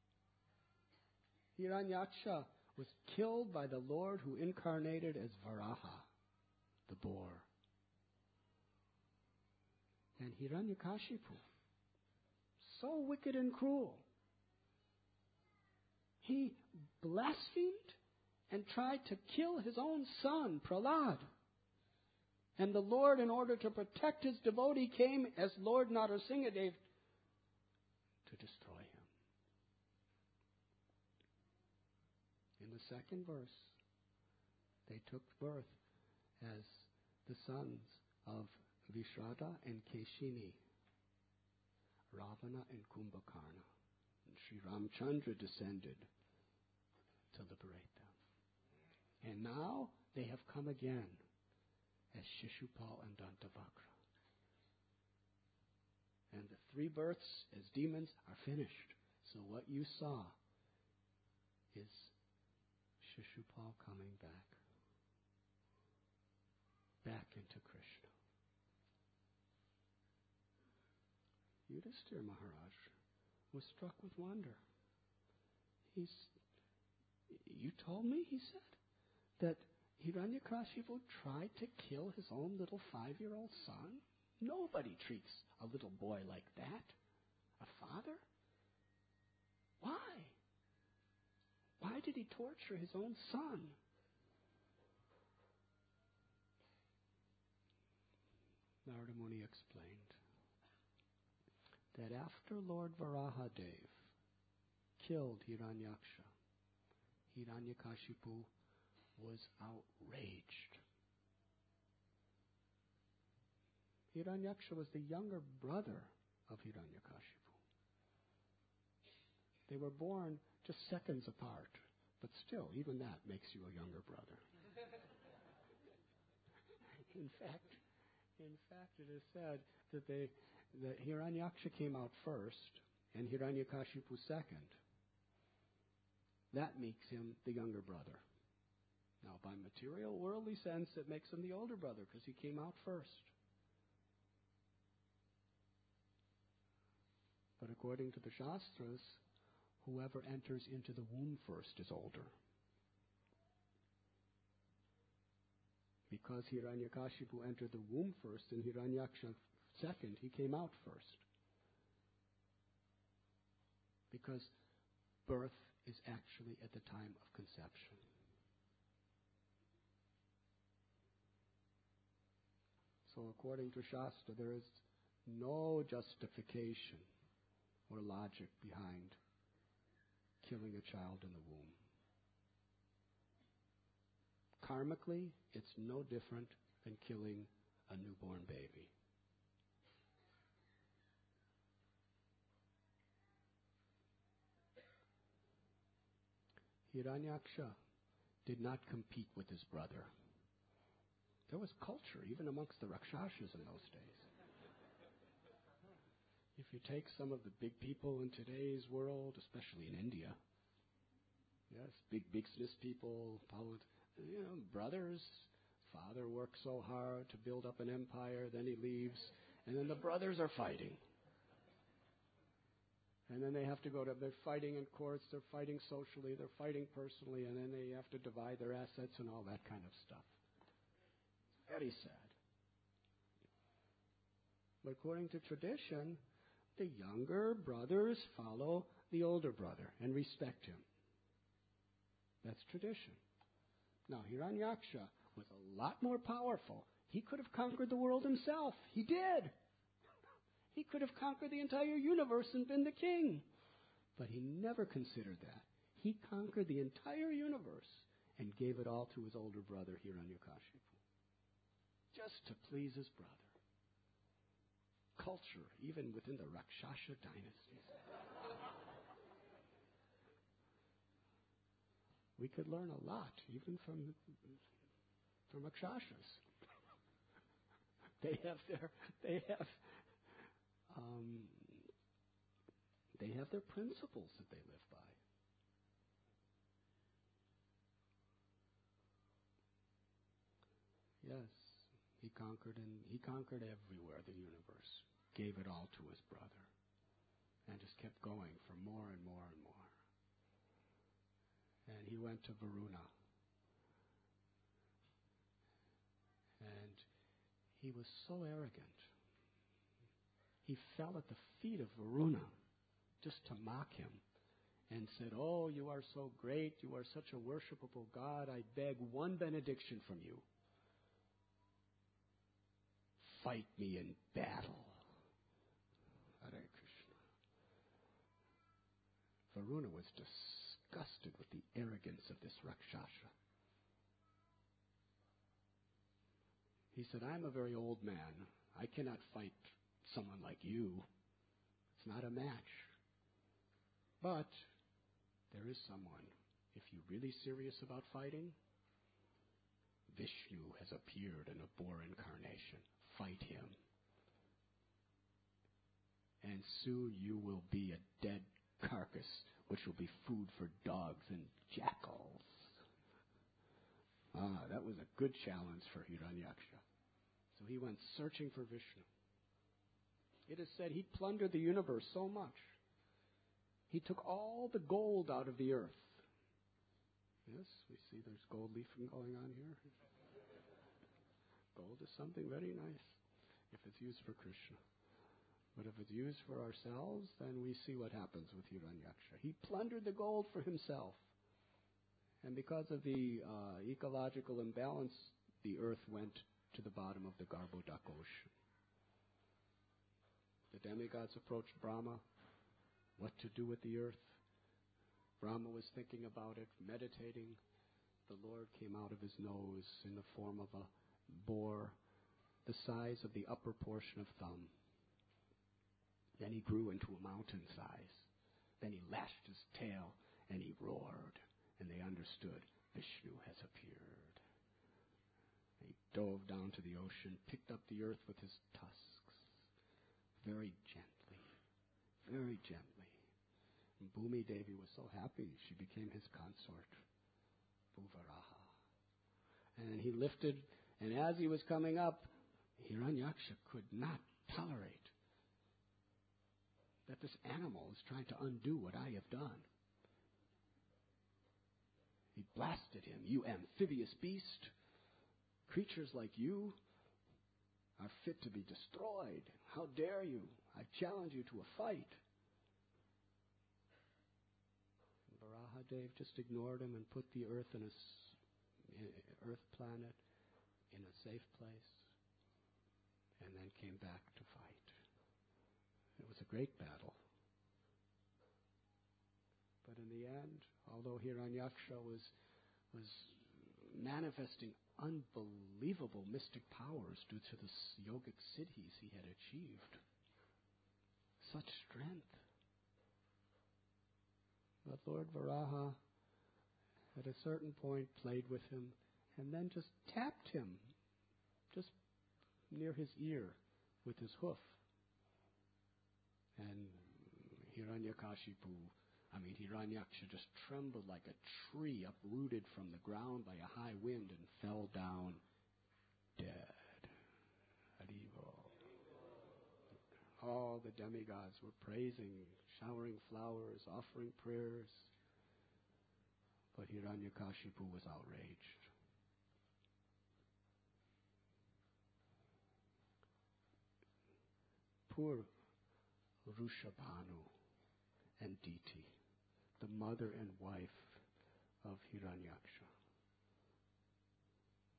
Hiranyaksha was killed by the Lord who incarnated as Varaha, the boar. And Hiranyakashipu, so wicked and cruel, he blasphemed and tried to kill his own son, Prahlad. And the Lord, in order to protect his devotee, came as Lord Narasimhadev to destroy him. In the second verse, they took birth as the sons of Vishrada and Keshini, Ravana and Kumbhakarna. And Sri Ramchandra descended to liberate them. And now they have come again as Shishupal and Dantavakra. And the 3 births as demons are finished. So what you saw is Shishupal coming back into Krishna. Yudhishthira Maharaj was struck with wonder. You told me, he said, that Hiranyakashipu tried to kill his own little 5-year-old son? Nobody treats a little boy like that. A father? Why? Why did he torture his own son? Narada Muni explained that after Lord Varahadev killed Hiranyaksha, Hiranyakashipu was outraged. Hiranyaksha was the younger brother of Hiranyakashipu. They were born just seconds apart, but still, even that makes you a younger brother. In fact, it is said that Hiranyaksha came out first and Hiranyakashipu second. That makes him the younger brother. Now, by material, worldly sense, it makes him the older brother because he came out first. But according to the Shastras, whoever enters into the womb first is older. Because Hiranyakashipu entered the womb first and Hiranyaksha second, he came out first. Because birth is actually at the time of conception. So according to Shastra, there is no justification or logic behind killing a child in the womb. Karmically, it's no different than killing a newborn baby. Hiranyaksha did not compete with his brother. There was culture even amongst the Rakshasas in those days. If you take some of the big people in today's world, especially in India, yes, big business people, brothers, father works so hard to build up an empire, then he leaves, and then the brothers are fighting. And then they're fighting in courts, they're fighting socially, they're fighting personally, and then they have to divide their assets and all that kind of stuff. It's very sad. But according to tradition, the younger brothers follow the older brother and respect him. That's tradition. Now, Hiranyaksha was a lot more powerful. He could have conquered the world himself. He did. He could have conquered the entire universe and been the king. But he never considered that. He conquered the entire universe and gave it all to his older brother, Hiranyakashipu, just to please his brother. Culture, even within the Rakshasa dynasties. We could learn a lot, even from Rakshasas. They have their principles that they live by. Yes, he conquered everywhere, the universe, gave it all to his brother, and just kept going for more and more and more. And he went to Varuna. And he was so arrogant. He fell at the feet of Varuna just to mock him and said, "Oh, you are so great. You are such a worshipable God. I beg one benediction from you. Fight me in battle." Hare Krishna. Varuna was disgusted with the arrogance of this Rakshasa. He said, "I'm a very old man. I cannot fight someone like you. It's not a match. But there is someone. If you're really serious about fighting, Vishnu has appeared in a boar incarnation. Fight him. And soon you will be a dead carcass, which will be food for dogs and jackals." That was a good challenge for Hiranyaksha. So he went searching for Vishnu. It is said he plundered the universe so much. He took all the gold out of the earth. Yes, we see there's gold leafing going on here. Gold is something very nice if it's used for Krishna. But if it's used for ourselves, then we see what happens with Hiranyaksha. He plundered the gold for himself. And because of the ecological imbalance, the earth went to the bottom of the Garbhodak ocean. The demigods approached Brahma, what to do with the earth. Brahma was thinking about it, meditating. The Lord came out of his nose in the form of a boar, the size of the upper portion of thumb. Then he grew into a mountain size. Then he lashed his tail and he roared. And they understood, Vishnu has appeared. He dove down to the ocean, picked up the earth with his tusks, very gently, very gently. And Bhumi Devi was so happy, she became his consort, Bhuvaraha. And he lifted, and as he was coming up, Hiranyaksha could not tolerate that this animal is trying to undo what I have done. He blasted him. "You amphibious beast! Creatures like you are fit to be destroyed. How dare you? I challenge you to a fight." And Varahadev just ignored him and put the earth in earth planet in a safe place, and then came back to fight. It was a great battle. But in the end, although Hiranyaksha was manifesting unbelievable mystic powers due to the yogic siddhis he had achieved, such strength. But Lord Varaha, at a certain point, played with him and then just tapped him just near his ear with his hoof. And Hiranyaksha just trembled like a tree uprooted from the ground by a high wind and fell down dead. Haribo. All the demigods were praising, showering flowers, offering prayers. But Hiranyakashipu was outraged. Poor Rushabhanu and Diti, the mother and wife of Hiranyaksha.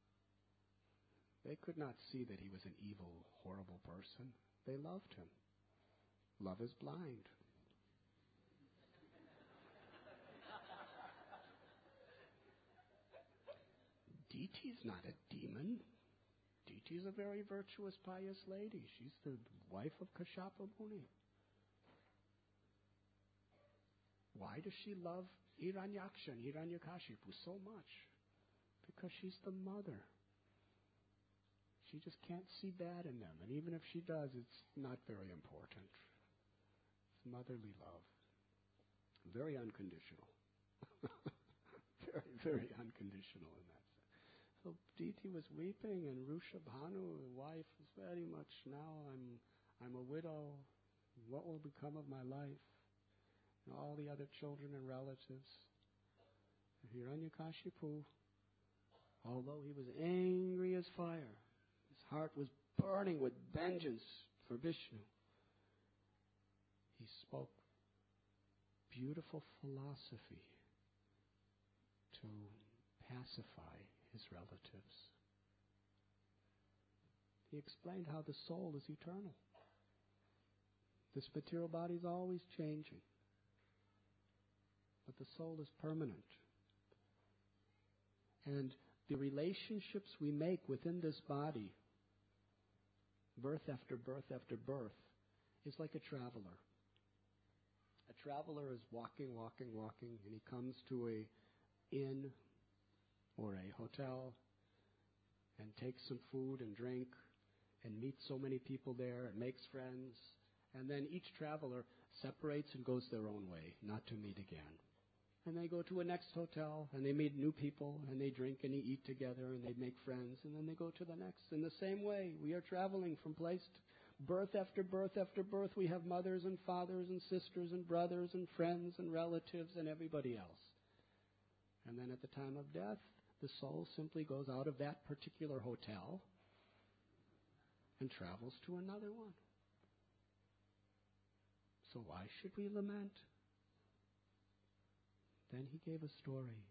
They could not see that he was an evil, horrible person. They loved him. Love is blind. Diti's not a demon. Diti's a very virtuous, pious lady. She's the wife of Kashyapa Muni. Why does she love Hiranyaksha and Hiranyakashipu so much? Because she's the mother. She just can't see bad in them. And even if she does, it's not very important. It's motherly love. Very unconditional. Very, very unconditional in that sense. So Diti was weeping, and Rushabhanu, the wife, was very much, now I'm a widow. What will become of my life? And all the other children and relatives. Hiranyakashipu, although he was angry as fire, his heart was burning with vengeance for Vishnu. He spoke beautiful philosophy to pacify his relatives. He explained how the soul is eternal. This material body is always changing, but the soul is permanent. And the relationships we make within this body, birth after birth after birth, is like a traveler. A traveler is walking, and he comes to a inn or a hotel and takes some food and drink and meets so many people there and makes friends. And then each traveler separates and goes their own way, not to meet again. And they go to a next hotel and they meet new people and they drink and they eat together and they make friends, and then they go to the next. In the same way, we are traveling from place to birth after birth after birth. We have mothers and fathers and sisters and brothers and friends and relatives and everybody else. And then at the time of death, the soul simply goes out of that particular hotel and travels to another one. So why should we lament? Then he gave a story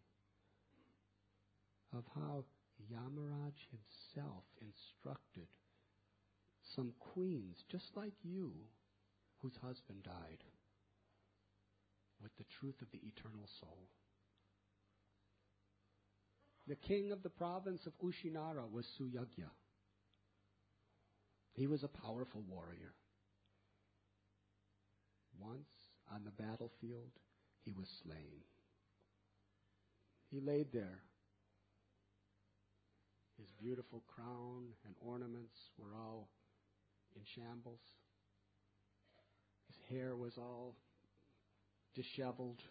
of how Yamaraj himself instructed some queens, just like you, whose husband died, with the truth of the eternal soul. The king of the province of Ushinara was Suyagya. He was a powerful warrior. Once on the battlefield, he was slain. He laid there. His beautiful crown and ornaments were all in shambles. His hair was all disheveled.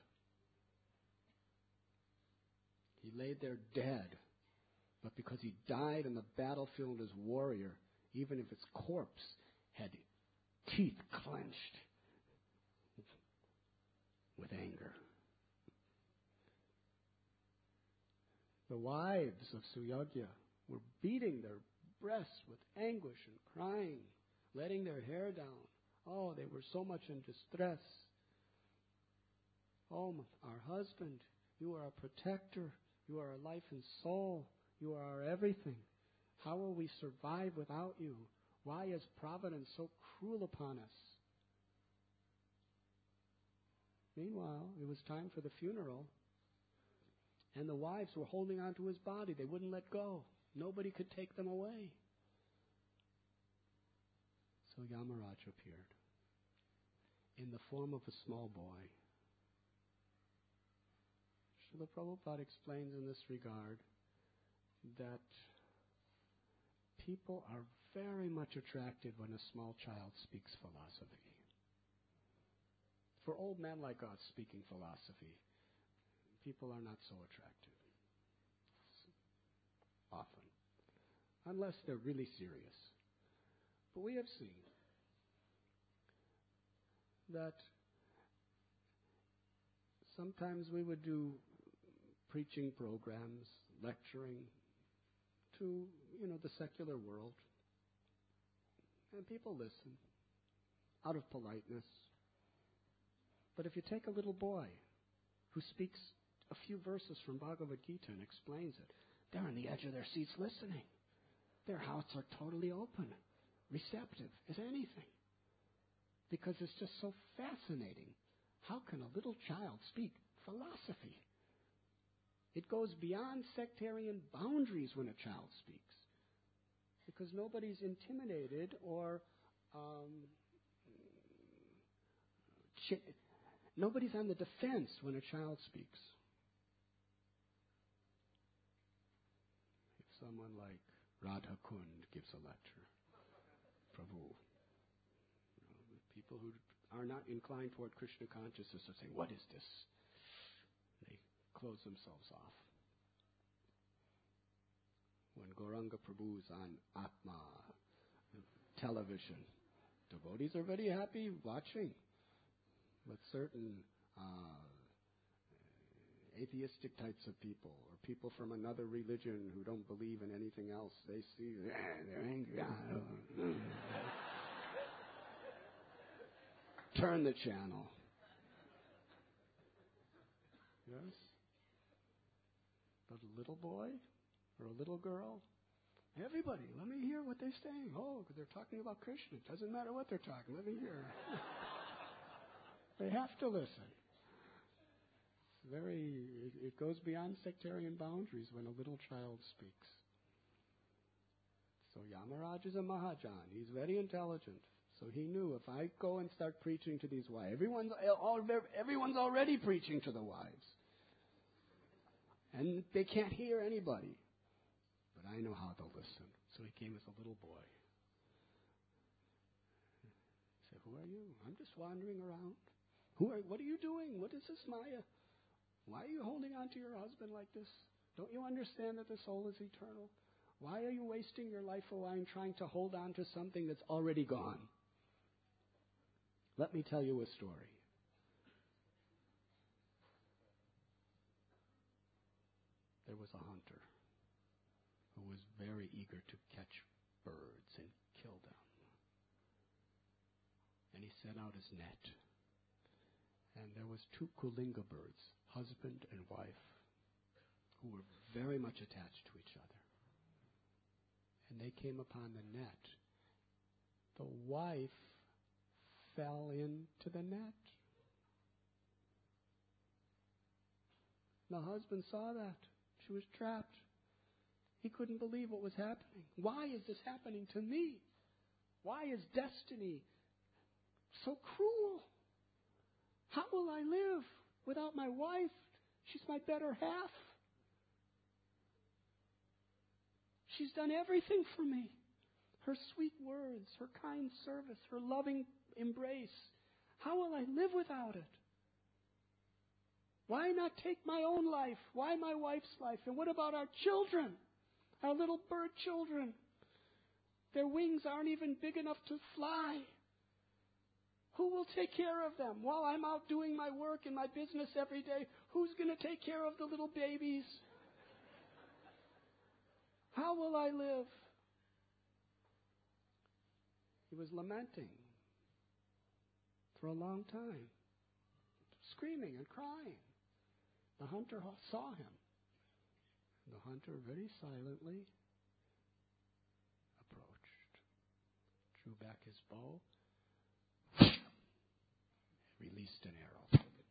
He laid there dead. But because he died on the battlefield as warrior, even if his corpse had teeth clenched with anger. The wives of Suyagya were beating their breasts with anguish and crying, letting their hair down. Oh, they were so much in distress. Oh, our husband, you are our protector. You are our life and soul. You are our everything. How will we survive without you? Why is Providence so cruel upon us? Meanwhile, it was time for the funeral. And the wives were holding on to his body. They wouldn't let go. Nobody could take them away. So Yamaraj appeared in the form of a small boy. Srila Prabhupada explains in this regard that people are very much attracted when a small child speaks philosophy. For old men like us speaking philosophy, people are not so attractive. Often. Unless they're really serious. But we have seen that sometimes we would do preaching programs, lecturing to, the secular world. And people listen out of politeness. But if you take a little boy who speaks a few verses from Bhagavad Gita and explains it, they're on the edge of their seats listening. Their hearts are totally open, receptive as anything. because it's just so fascinating. How can a little child speak philosophy? It goes beyond sectarian boundaries when a child speaks, because nobody's intimidated or nobody's on the defense when a child speaks. If someone like Radha Kund gives a lecture, Prabhu, people who are not inclined toward Krishna consciousness are saying, "What is this?" They close themselves off. When Gauranga Prabhu's on Atma television, devotees are very happy watching. But certain atheistic types of people, or people from another religion who don't believe in anything else, they see, they're angry. Turn the channel. Yes? But a little boy or a little girl, everybody, let me hear what they're saying. Oh, because they're talking about Krishna. It doesn't matter what they're talking. Let me hear. They have to listen. It goes beyond sectarian boundaries when a little child speaks. So Yamaraj is a Mahajan. He's very intelligent. So he knew, if I go and start preaching to these wives, everyone's already preaching to the wives. And they can't hear anybody. But I know how they'll listen. So he came as a little boy. He said, "Who are you?" "I'm just wandering around." What are you doing? What is this Maya? Why are you holding on to your husband like this? Don't you understand that the soul is eternal? Why are you wasting your life away trying to hold on to something that's already gone? Let me tell you a story. There was a hunter who was very eager to catch birds and kill them. And he set out his net. And there was 2 Kulinga birds, husband and wife, who were very much attached to each other. And they came upon the net. The wife fell into the net. The husband saw that. She was trapped. He couldn't believe what was happening. Why is this happening to me? Why is destiny so cruel? How will I live without my wife? She's my better half. She's done everything for me. Her sweet words, her kind service, her loving embrace. How will I live without it? Why not take my own life? Why my wife's life? And what about our children? Our little bird children? Their wings aren't even big enough to fly. Who will take care of them? While I'm out doing my work and my business every day, who's going to take care of the little babies? How will I live? He was lamenting for a long time, screaming and crying. The hunter saw him. The hunter very silently approached, drew back his bow, released an arrow,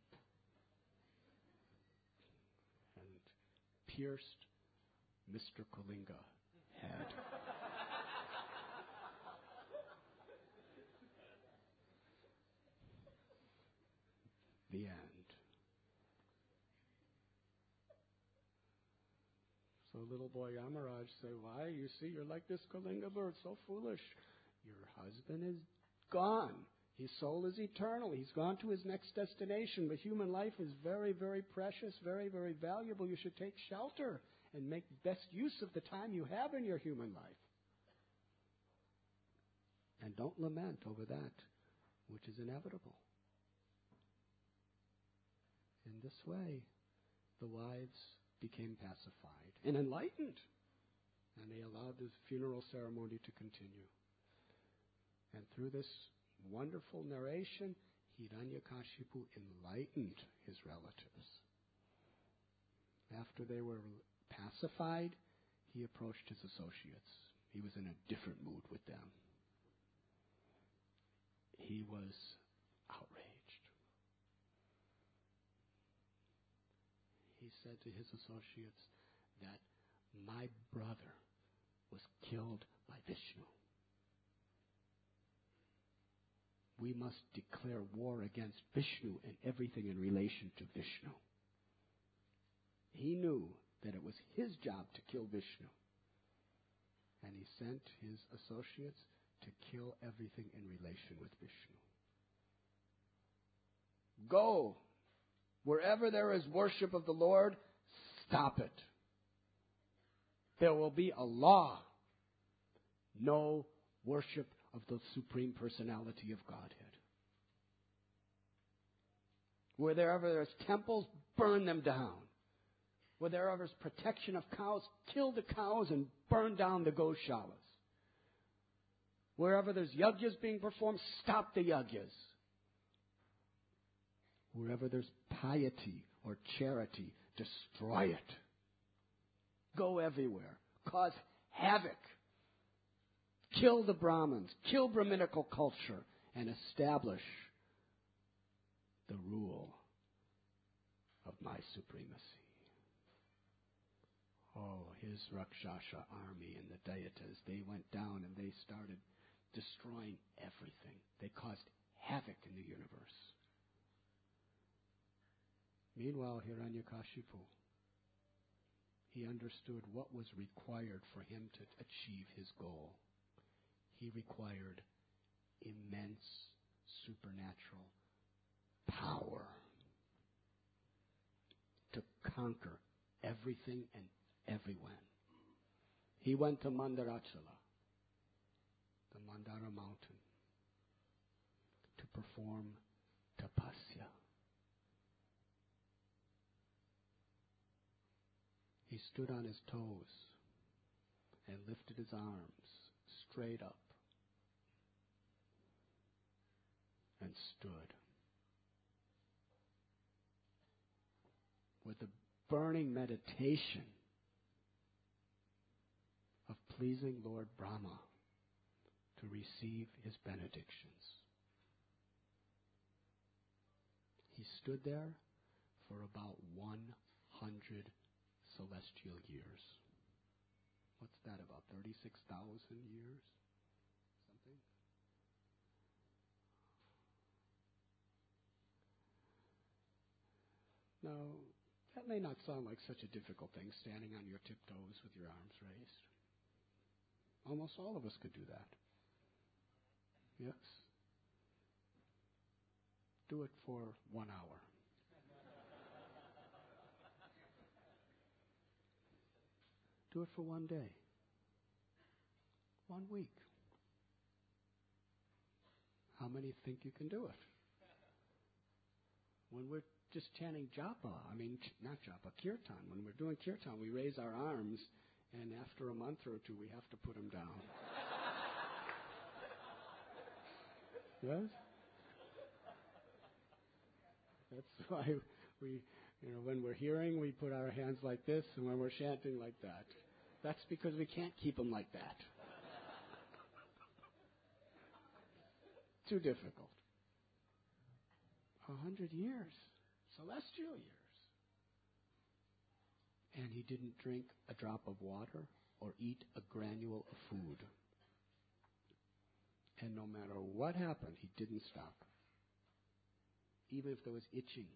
and pierced Mr. Kulinga head. The end. So little boy Yamaraj said, "Why? You see, you're like this Kalinga bird, so foolish. Your husband is gone. His soul is eternal. He's gone to his next destination. But human life is very, very precious, very, very valuable. You should take shelter and make best use of the time you have in your human life. And don't lament over that which is inevitable." In this way, the wives became pacified and enlightened, and they allowed the funeral ceremony to continue. And through this wonderful narration, Hiranyakashipu enlightened his relatives. After they were pacified, he approached his associates. He was in a different mood with them. he was outraged. He said to his associates that my brother was killed by Vishnu. We must declare war against Vishnu and everything in relation to Vishnu. He knew that it was his job to kill Vishnu. And he sent his associates to kill everything in relation with Vishnu. Go. Wherever there is worship of the Lord, stop it. There will be a law. No worship of the Supreme Personality of Godhead. Wherever there's temples, burn them down. Wherever there's protection of cows, kill the cows and burn down the goshalas. Wherever there's yajnas being performed, stop the yajnas. Wherever there's piety or charity, destroy it. Go everywhere. Cause havoc. Kill the Brahmins. Kill Brahminical culture. And establish the rule of my supremacy. Oh, his Rakshasa army and the Daityas, they went down and they started destroying everything. They caused havoc in the universe. Meanwhile, Hiranyakashipu, he understood what was required for him to achieve his goal. He required immense supernatural power to conquer everything and everyone. He went to Mandarachala, the Mandara mountain, to perform tapasya. He stood on his toes and lifted his arms straight up and stood with a burning meditation of pleasing Lord Brahma to receive his benedictions. He stood there for about 100 celestial years. What's that, about 36,000 years? Something? Now, that may not sound like such a difficult thing, standing on your tiptoes with your arms raised. Almost all of us could do that. Yes? Do it for 1 hour. Do it for 1 day. 1 week. How many think you can do it? When we're just chanting japa, not japa, kirtan. When we're doing kirtan, we raise our arms, and after a mantra or two, we have to put them down. Yes? That's why we, when we're hearing, we put our hands like this, and when we're chanting, like that. That's because we can't keep them like that. Too difficult. 100 years. Celestial years. And he didn't drink a drop of water or eat a granule of food. And no matter what happened, he didn't stop. Even if there was itching.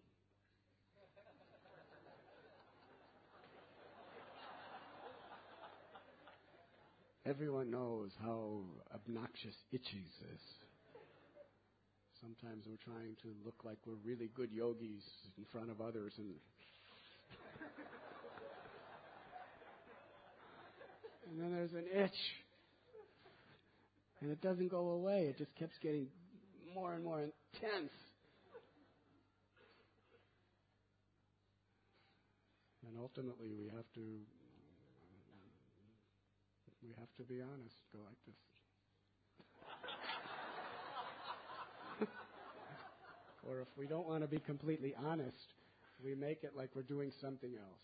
Everyone knows how obnoxious itches is. Sometimes we're trying to look like we're really good yogis in front of others, and then there's an itch. And it doesn't go away. It just keeps getting more and more intense. And ultimately we have to be honest, go like this. Or if we don't want to be completely honest, we make it like we're doing something else.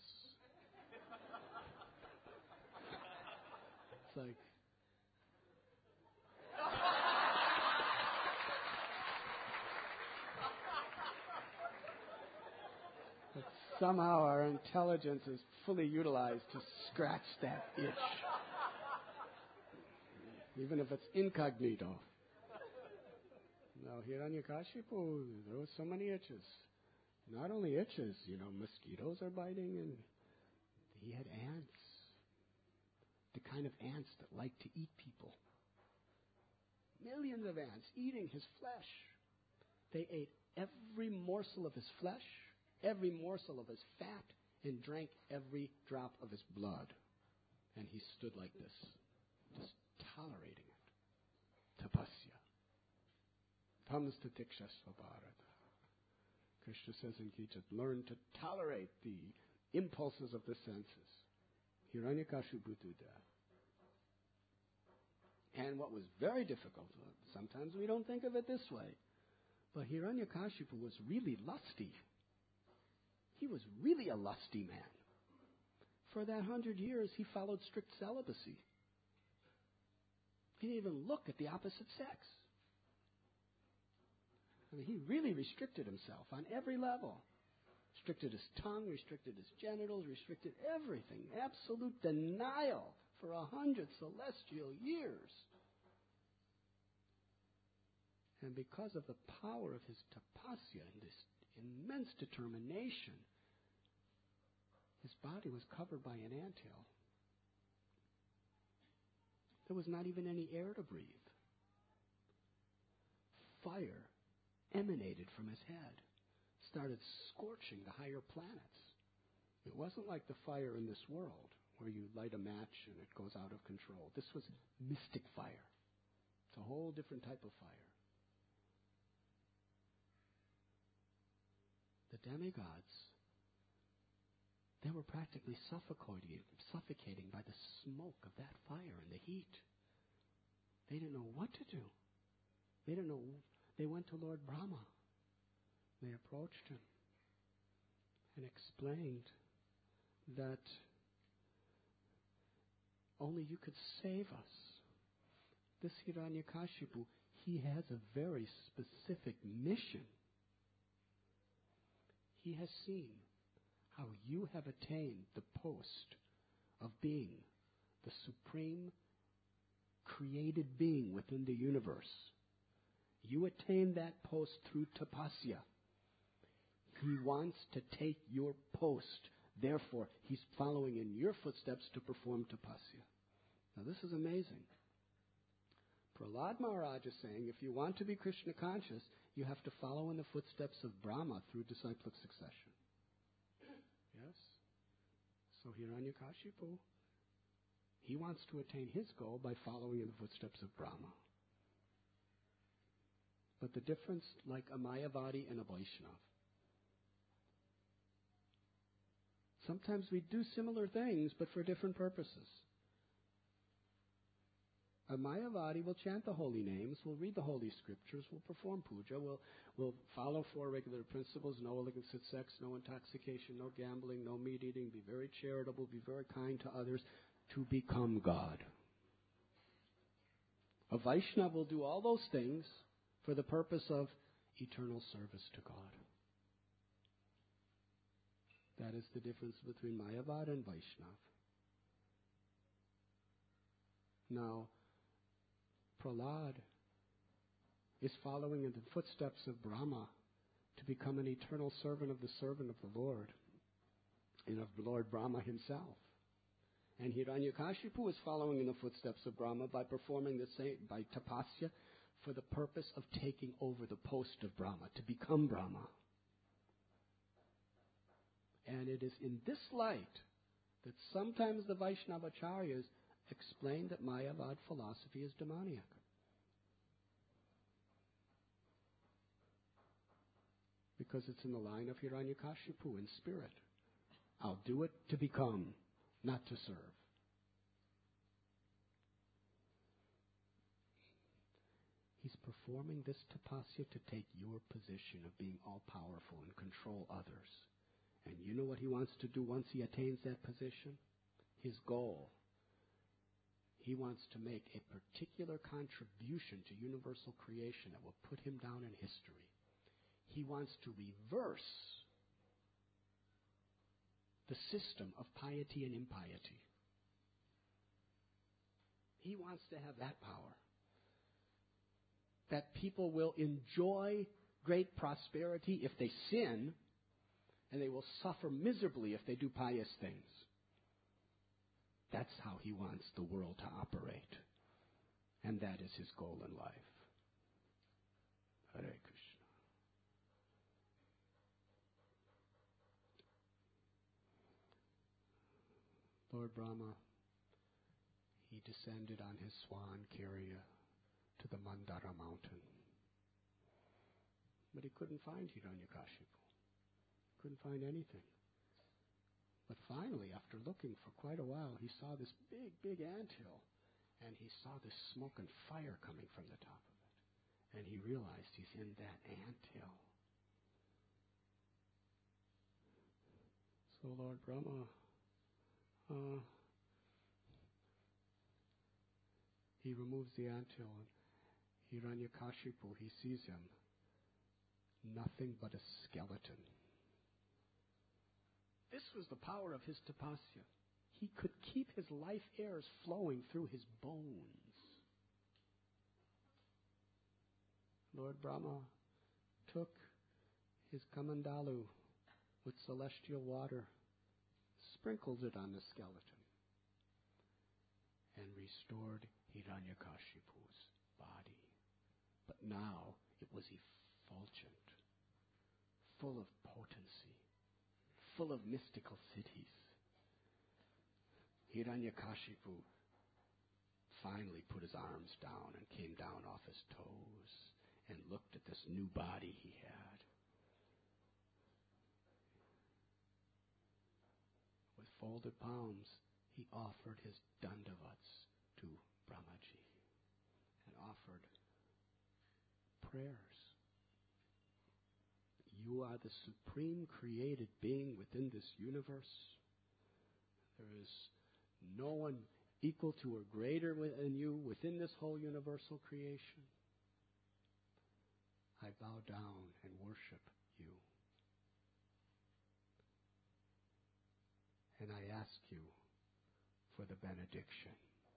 It's like... somehow our intelligence is fully utilized to scratch that itch. Even if it's incognito. Now, Hiranyakashipu, there were so many itches. Not only itches, mosquitoes are biting, and he had ants. The kind of ants that like to eat people. Millions of ants eating his flesh. They ate every morsel of his flesh, every morsel of his fat, and drank every drop of his blood. And he stood like this, just tolerating it. Tapasya. Tamstatiksha Bharata. Krishna says in Gita, learn to tolerate the impulses of the senses. Hiranyakashipu did that. And what was very difficult, sometimes we don't think of it this way, but Hiranyakashipu was really lusty. He was really a lusty man. For that 100 years, he followed strict celibacy. He didn't even look at the opposite sex. I mean, he really restricted himself on every level. Restricted his tongue, restricted his genitals, restricted everything. Absolute denial for 100 celestial years. And because of the power of his tapasya and this immense determination, his body was covered by an anthill. There was not even any air to breathe. Fire emanated from his head, started scorching the higher planets. It wasn't like the fire in this world, where you light a match and it goes out of control. This was mystic fire. It's a whole different type of fire. The demigods, they were practically suffocating by the smoke of that fire and the heat. They didn't know what to do. They didn't know. They went to Lord Brahma. They approached him and explained that only you could save us. This Hiranyakashipu, he has a very specific mission. He has seen how you have attained the post of being the supreme created being within the universe. You attain that post through tapasya. He wants to take your post. Therefore, he's following in your footsteps to perform tapasya. Now, this is amazing. Prahlad Maharaj is saying, if you want to be Krishna conscious, you have to follow in the footsteps of Brahma through disciplic succession. Yes? So Hiranyakashipu, he wants to attain his goal by following in the footsteps of Brahma. But the difference, like a Mayavadi and a Vaishnav. Sometimes we do similar things, but for different purposes. A Mayavadi will chant the holy names, will read the holy scriptures, will perform puja, will follow 4 regular principles: no illicit sex, no intoxication, no gambling, no meat eating, be very charitable, be very kind to others, to become God. A Vaishnava will do all those things for the purpose of eternal service to God. That is the difference between Mayavad and Vaishnav. Now, Prahlad is following in the footsteps of Brahma to become an eternal servant of the Lord, and of the Lord Brahma himself. And Hiranyakashipu is following in the footsteps of Brahma by performing the same, by tapasya, for the purpose of taking over the post of Brahma, to become Brahma. And it is in this light that sometimes the Vaishnavacharyas explain that Mayavad philosophy is demoniac. Because it's in the line of Hiranyakashipu in spirit. I'll do it to become, not to serve. He's performing this tapasya to take your position of being all-powerful and control others. And you know what he wants to do once he attains that position? His goal. He wants to make a particular contribution to universal creation that will put him down in history. He wants to reverse the system of piety and impiety. He wants to have that power. That people will enjoy great prosperity if they sin, and they will suffer miserably if they do pious things. That's how he wants the world to operate. And that is his goal in life. Hare Krishna. Lord Brahma, he descended on his swan carrier to the Mandara mountain. But he couldn't find Hiranyakashipu. Couldn't find anything. But finally, after looking for quite a while, he saw this big, big anthill. And he saw this smoke and fire coming from the top of it. And he realized he's in that anthill. So Lord Brahma, he removes the anthill. And Hiranyakashipu, he sees him. Nothing but a skeleton. This was the power of his tapasya. He could keep his life airs flowing through his bones. Lord Brahma took his kamandalu with celestial water, sprinkled it on the skeleton, and restored Hiranyakashipu's body. But now it was effulgent, full of potency, full of mystical cities. Hiranyakashipu finally put his arms down and came down off his toes and looked at this new body he had. With folded palms, he offered his dandavats to Brahmaji and offered prayers. You are the supreme created being within this universe. There is no one equal to or greater than you within this whole universal creation. I bow down and worship you. And I ask you for the benediction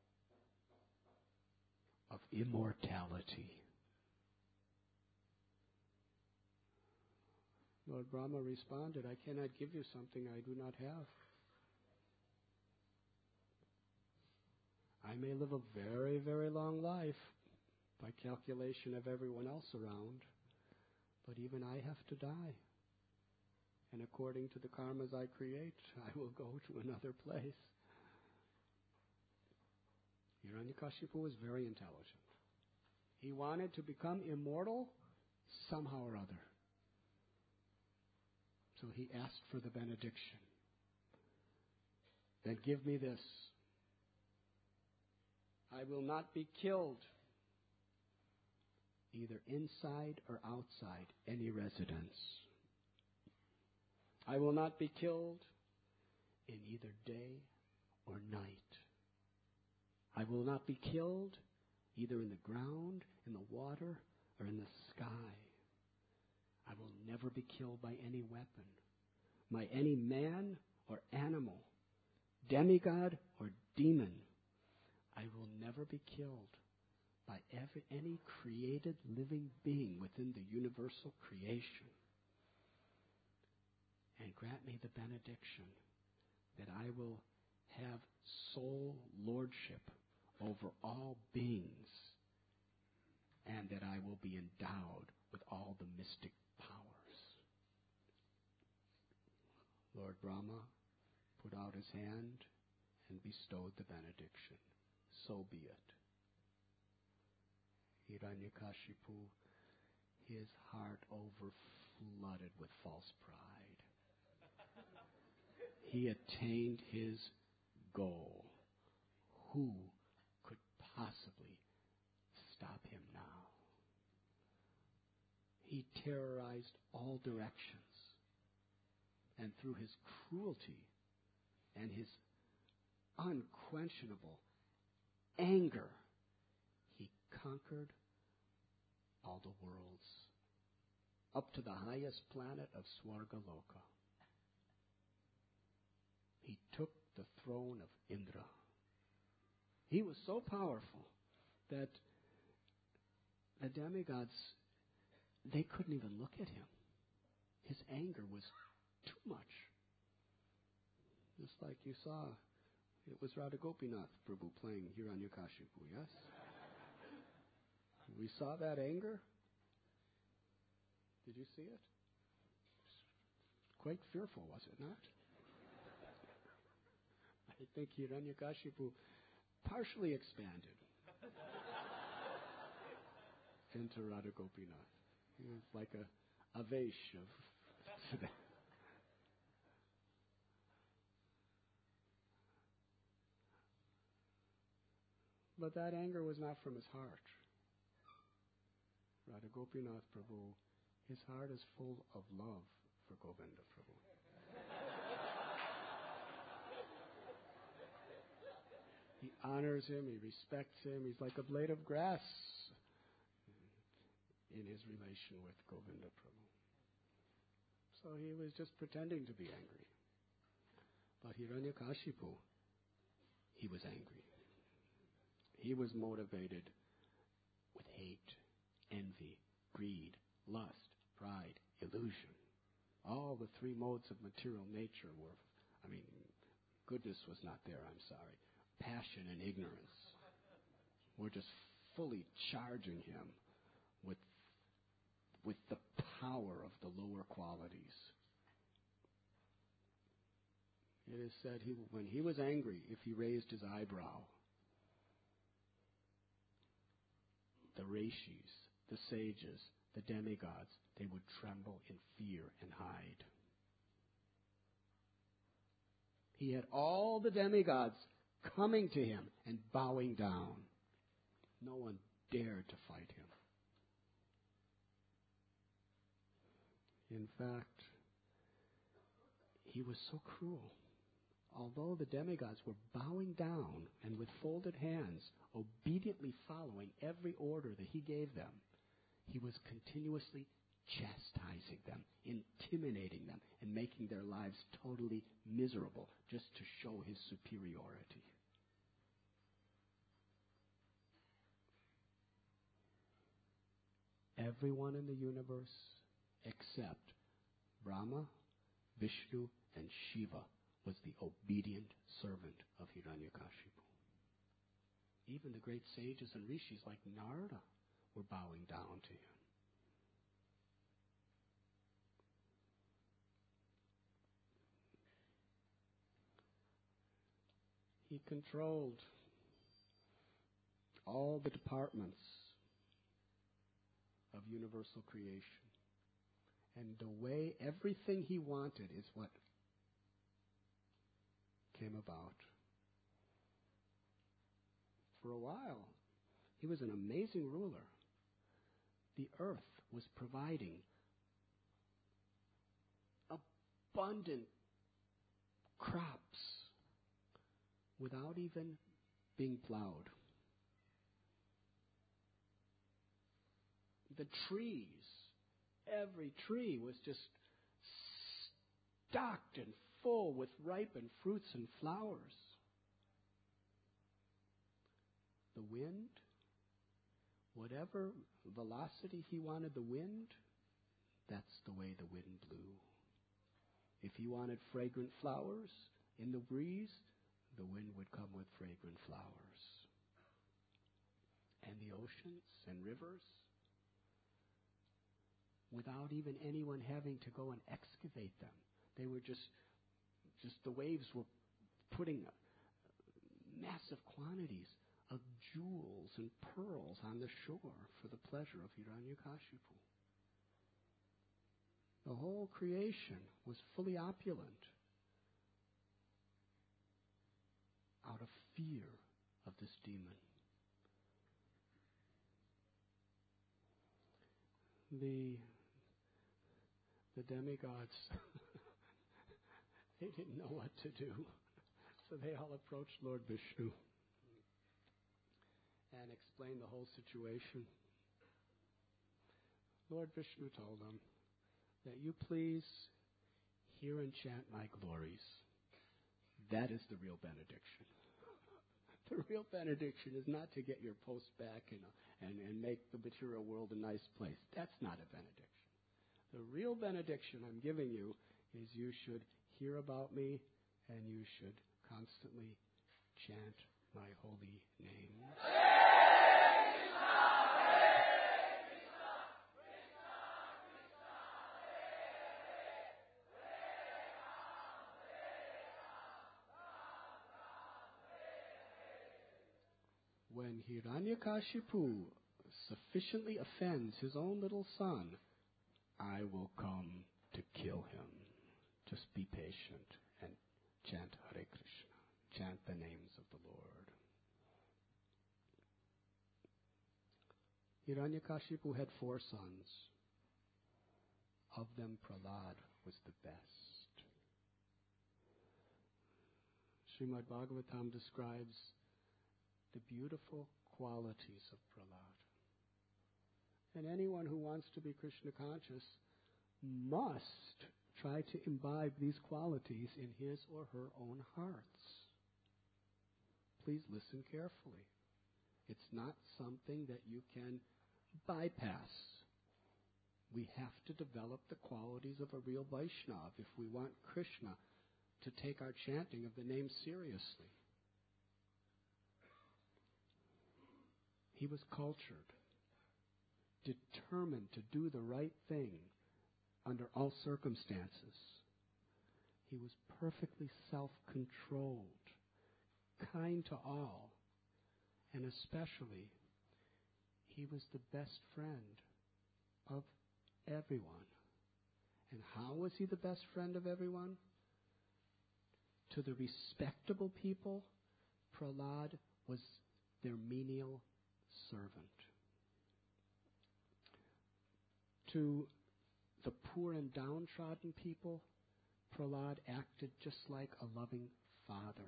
of immortality. Lord Brahma responded, I cannot give you something I do not have. I may live a very, very long life by calculation of everyone else around, but even I have to die. And according to the karmas I create, I will go to another place. Hiranyakashipu was very intelligent. He wanted to become immortal somehow or other. So he asked for the benediction. Then give me this. I will not be killed, either inside or outside any residence. I will not be killed in either day or night. I will not be killed either in the ground, in the water, or in the sky. I will never be killed by any weapon, by any man or animal, demigod or demon. I will never be killed by any created living being within the universal creation. And grant me the benediction that I will have sole lordship over all beings, and that I will be endowed with all the mystic powers. Lord Brahma put out his hand and bestowed the benediction. So be it. Hiranyakashipu, his heart overflooded with false pride. He attained his goal. Who could possibly stop him now? He terrorized all directions. And through his cruelty and his unquenchable anger, he conquered all the worlds, up to the highest planet of Swargaloka. He took the throne of Indra. He was so powerful that the demigods, they couldn't even look at him. His anger was too much. Just like you saw, it was Radha Gopinath Prabhu playing Hiranyakashipu, yes? We saw that anger. Did you see it? Quite fearful, was it not? I think Hiranyakashipu partially expanded into Radha Gopinath. He was like a Avesh of today. But that anger was not from his heart. Radha Gopinath Prabhu, his heart is full of love for Govinda Prabhu. He honors him, he respects him, he's like a blade of grass in his relation with Govinda Prabhu. So he was just pretending to be angry. But Hiranyakashipu, he was angry. He was motivated with hate, envy, greed, lust, pride, illusion. All the three modes of material nature were, goodness was not there, I'm sorry. Passion and ignorance were just fully charging him with the power of the lower qualities. It is said when he was angry, if he raised his eyebrow, the rishis, the sages, the demigods, they would tremble in fear and hide. He had all the demigods coming to him and bowing down. No one dared to fight him. In fact, he was so cruel. Although the demigods were bowing down and with folded hands, obediently following every order that he gave them, he was continuously chastising them, intimidating them, and making their lives totally miserable just to show his superiority. Everyone in the universe except Brahma, Vishnu, and Shiva was the obedient servant of Hiranyakashipu. Even the great sages and rishis like Narada were bowing down to him. He controlled all the departments of universal creation. And the way everything he wanted is what came about. For a while, he was an amazing ruler. The earth was providing abundant crops without even being plowed. The trees, every tree was just stocked and full with ripened fruits and flowers. The wind, whatever velocity he wanted the wind, that's the way the wind blew. If he wanted fragrant flowers in the breeze, the wind would come with fragrant flowers. And the oceans and rivers, without even anyone having to go and excavate them. They were just the waves were putting massive quantities of jewels and pearls on the shore for the pleasure of Hiranyakashipu. The whole creation was fully opulent out of fear of this demon. The demigods, they didn't know what to do. So they all approached Lord Vishnu and explained the whole situation. Lord Vishnu told them that you please hear and chant my glories. That is the real benediction. The real benediction is not to get your post back and make the material world a nice place. That's not a benediction. The real benediction I'm giving you is you should hear about me and you should constantly chant my holy name. When Hiranyakashipu sufficiently offends his own little son, I will come to kill him. Just be patient and chant Hare Krishna. Chant the names of the Lord. Hiranyakashipu had 4 sons. Of them, Prahlad was the best. Srimad Bhagavatam describes the beautiful qualities of Prahlad. And anyone who wants to be Krishna conscious must try to imbibe these qualities in his or her own hearts. Please listen carefully. It's not something that you can bypass. We have to develop the qualities of a real Vaishnava if we want Krishna to take our chanting of the name seriously. He was cultured, determined to do the right thing under all circumstances. He was perfectly self-controlled, kind to all, and especially, he was the best friend of everyone. And how was he the best friend of everyone? To the respectable people, Prahlad was their menial servant. To the poor and downtrodden people, Prahlad acted just like a loving father.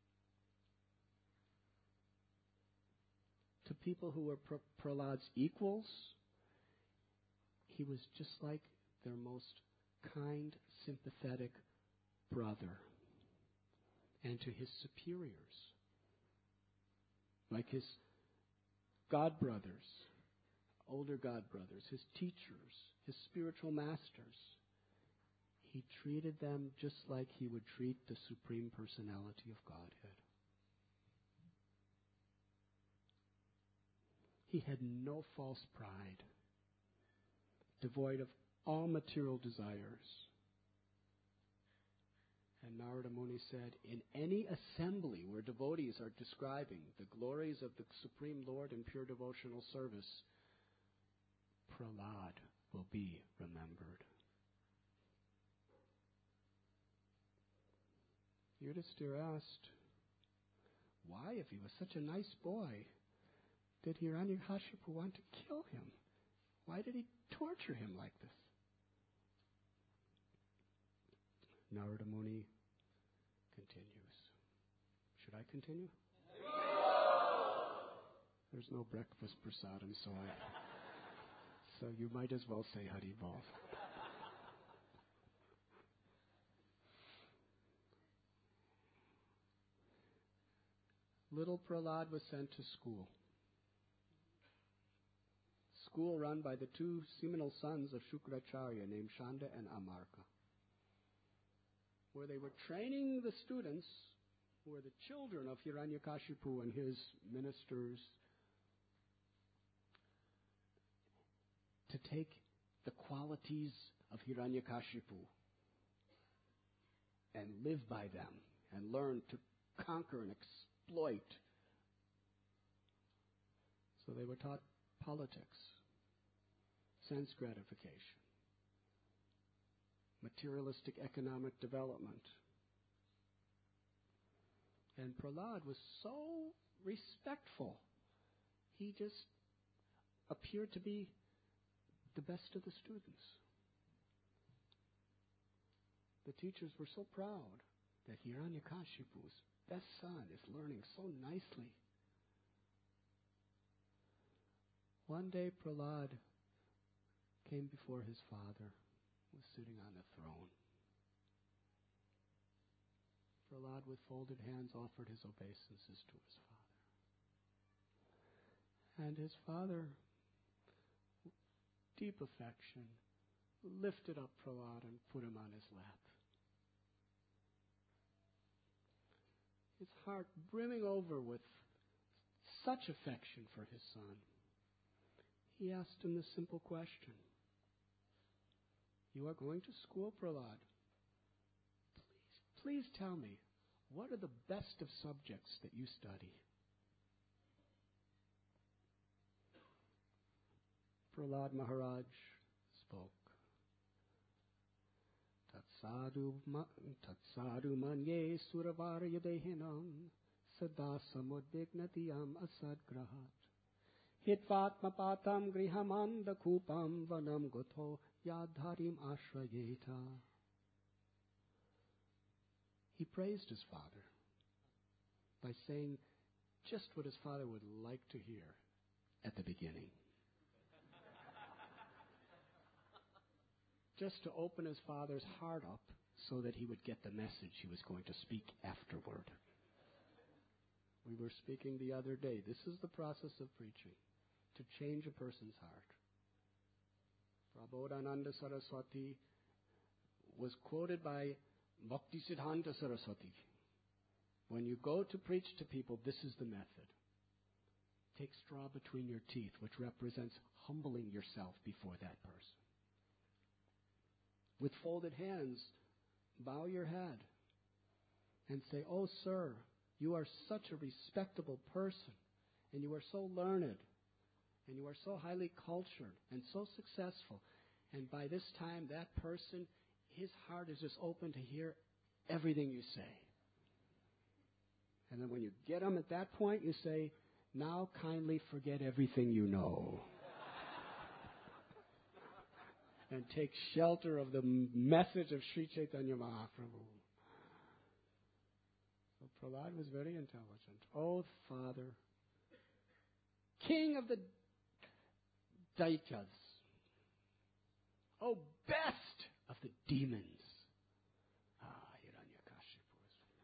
To people who were Prahlad's equals, he was just like their most kind, sympathetic brother. And to his superiors, like his godbrothers, older godbrothers, his teachers, his spiritual masters, he treated them just like he would treat the Supreme Personality of Godhead. He had no false pride, devoid of all material desires. And Narada Muni said, in any assembly where devotees are describing the glories of the Supreme Lord in pure devotional service, Prahlad will be remembered. Yudhisthira asked, why, if he was such a nice boy, did Hiranyakashipu want to kill him? Why did he torture him like this? Narada Muni continues. Should I continue? There's no breakfast prasadam, so you might as well say Hari Bol. Little Prahlad was sent to school. School run by the 2 seminal sons of Shukracharya named Shanda and Amarka, where they were training the students who were the children of Hiranyakashipu and his ministers to take the qualities of Hiranyakashipu and live by them and learn to conquer and exploit. So they were taught politics, sense gratification, materialistic economic development. And Prahlad was so respectful. He just appeared to be the best of the students. The teachers were so proud that Hiranyakashipu's best son is learning so nicely. One day Prahlad came before his father, who was sitting on the throne. Prahlad, with folded hands, offered his obeisances to his father. And his father, deep affection, lifted up Prahlad and put him on his lap. His heart brimming over with such affection for his son. He asked him the simple question, "You are going to school, Prahlad. Please tell me, what are the best of subjects that you study?" Prahlad Maharaj spoke. Tatsadu manye suravaryadehinam sada samudvignatiyam asadgrahat hitvatmapatam grihamandakupam vanam gotho yadharim ashrayeta. He praised his father by saying just what his father would like to hear at the beginning. Just to open his father's heart up so that he would get the message he was going to speak afterward. We were speaking the other day. This is the process of preaching, to change a person's heart. Prabodhananda Saraswati was quoted by Bhaktisiddhanta Saraswati. When you go to preach to people, this is the method. Take straw between your teeth, which represents humbling yourself before that person. With folded hands, bow your head and say, "Oh, sir, you are such a respectable person, and you are so learned, and you are so highly cultured, and so successful." And by this time, that person, his heart is just open to hear everything you say. And then when you get him at that point, you say, "Now kindly forget everything you know." And take shelter of the message of Sri Chaitanya Mahaprabhu. So Prahlad was very intelligent. "Oh, Father, King of the Daityas, oh, best of the demons." Hiranyakashipu.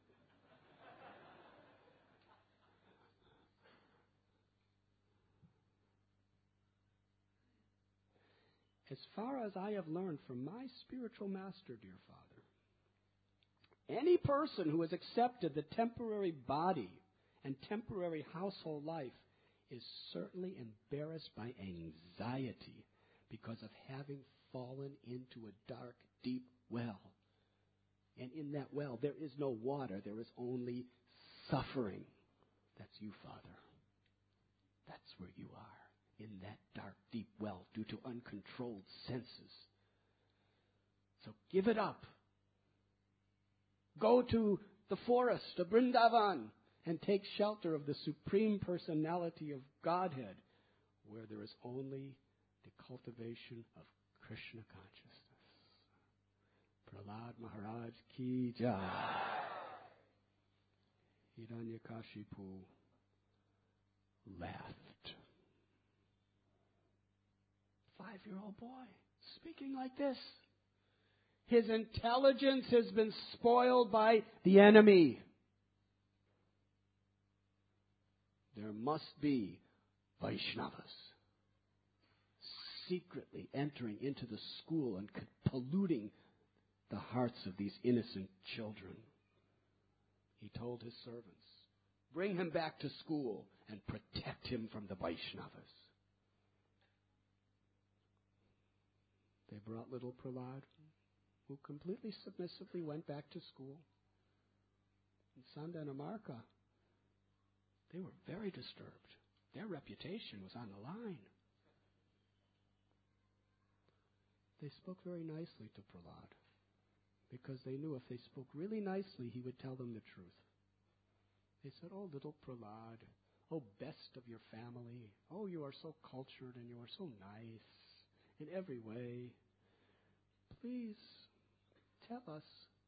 As far as I have learned from my spiritual master, dear Father, any person who has accepted the temporary body and temporary household life is certainly embarrassed by anxiety because of having fallen into a dark, deep well. And in that well, there is no water. There is only suffering. That's you, Father. That's where you are. In that dark, deep well due to uncontrolled senses. So give it up. Go to the forest of Vrindavan and take shelter of the Supreme Personality of Godhead, where there is only the cultivation of Krishna consciousness. Prahlad Maharaj ki jai. Hiranyakashipu laughed. 5-year-old boy speaking like this. His intelligence has been spoiled by the enemy. There must be Vaishnavas secretly entering into the school and polluting the hearts of these innocent children. He told his servants, "Bring him back to school and protect him from the Vaishnavas." They brought little Prahlad, who completely submissively went back to school. And Sandanamarka, they were very disturbed. Their reputation was on the line. They spoke very nicely to Prahlad, because they knew if they spoke really nicely, he would tell them the truth. They said, "Oh, little Prahlad, oh, best of your family. Oh, you are so cultured and you are so nice in every way. Please tell us,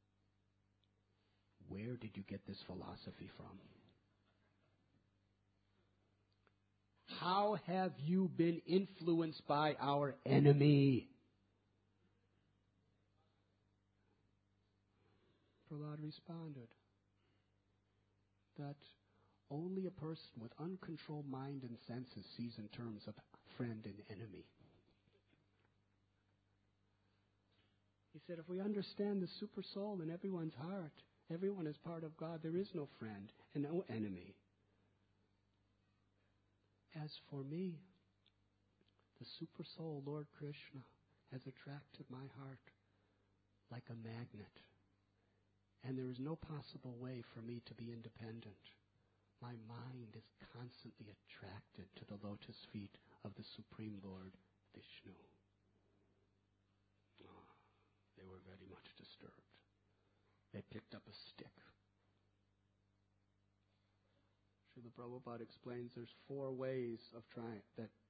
where did you get this philosophy from? How have you been influenced by our enemy?" Prahlad responded, that only a person with uncontrolled mind and senses sees in terms of friend and enemy. He said, if we understand the super soul in everyone's heart, everyone is part of God, there is no friend and no enemy. As for me, the super soul, Lord Krishna, has attracted my heart like a magnet. And there is no possible way for me to be independent. My mind is constantly attracted to the lotus feet of the Supreme Lord Vishnu. Oh, they were very much disturbed. They picked up a stick. Srila Prabhupada explains there's 4 ways of trying that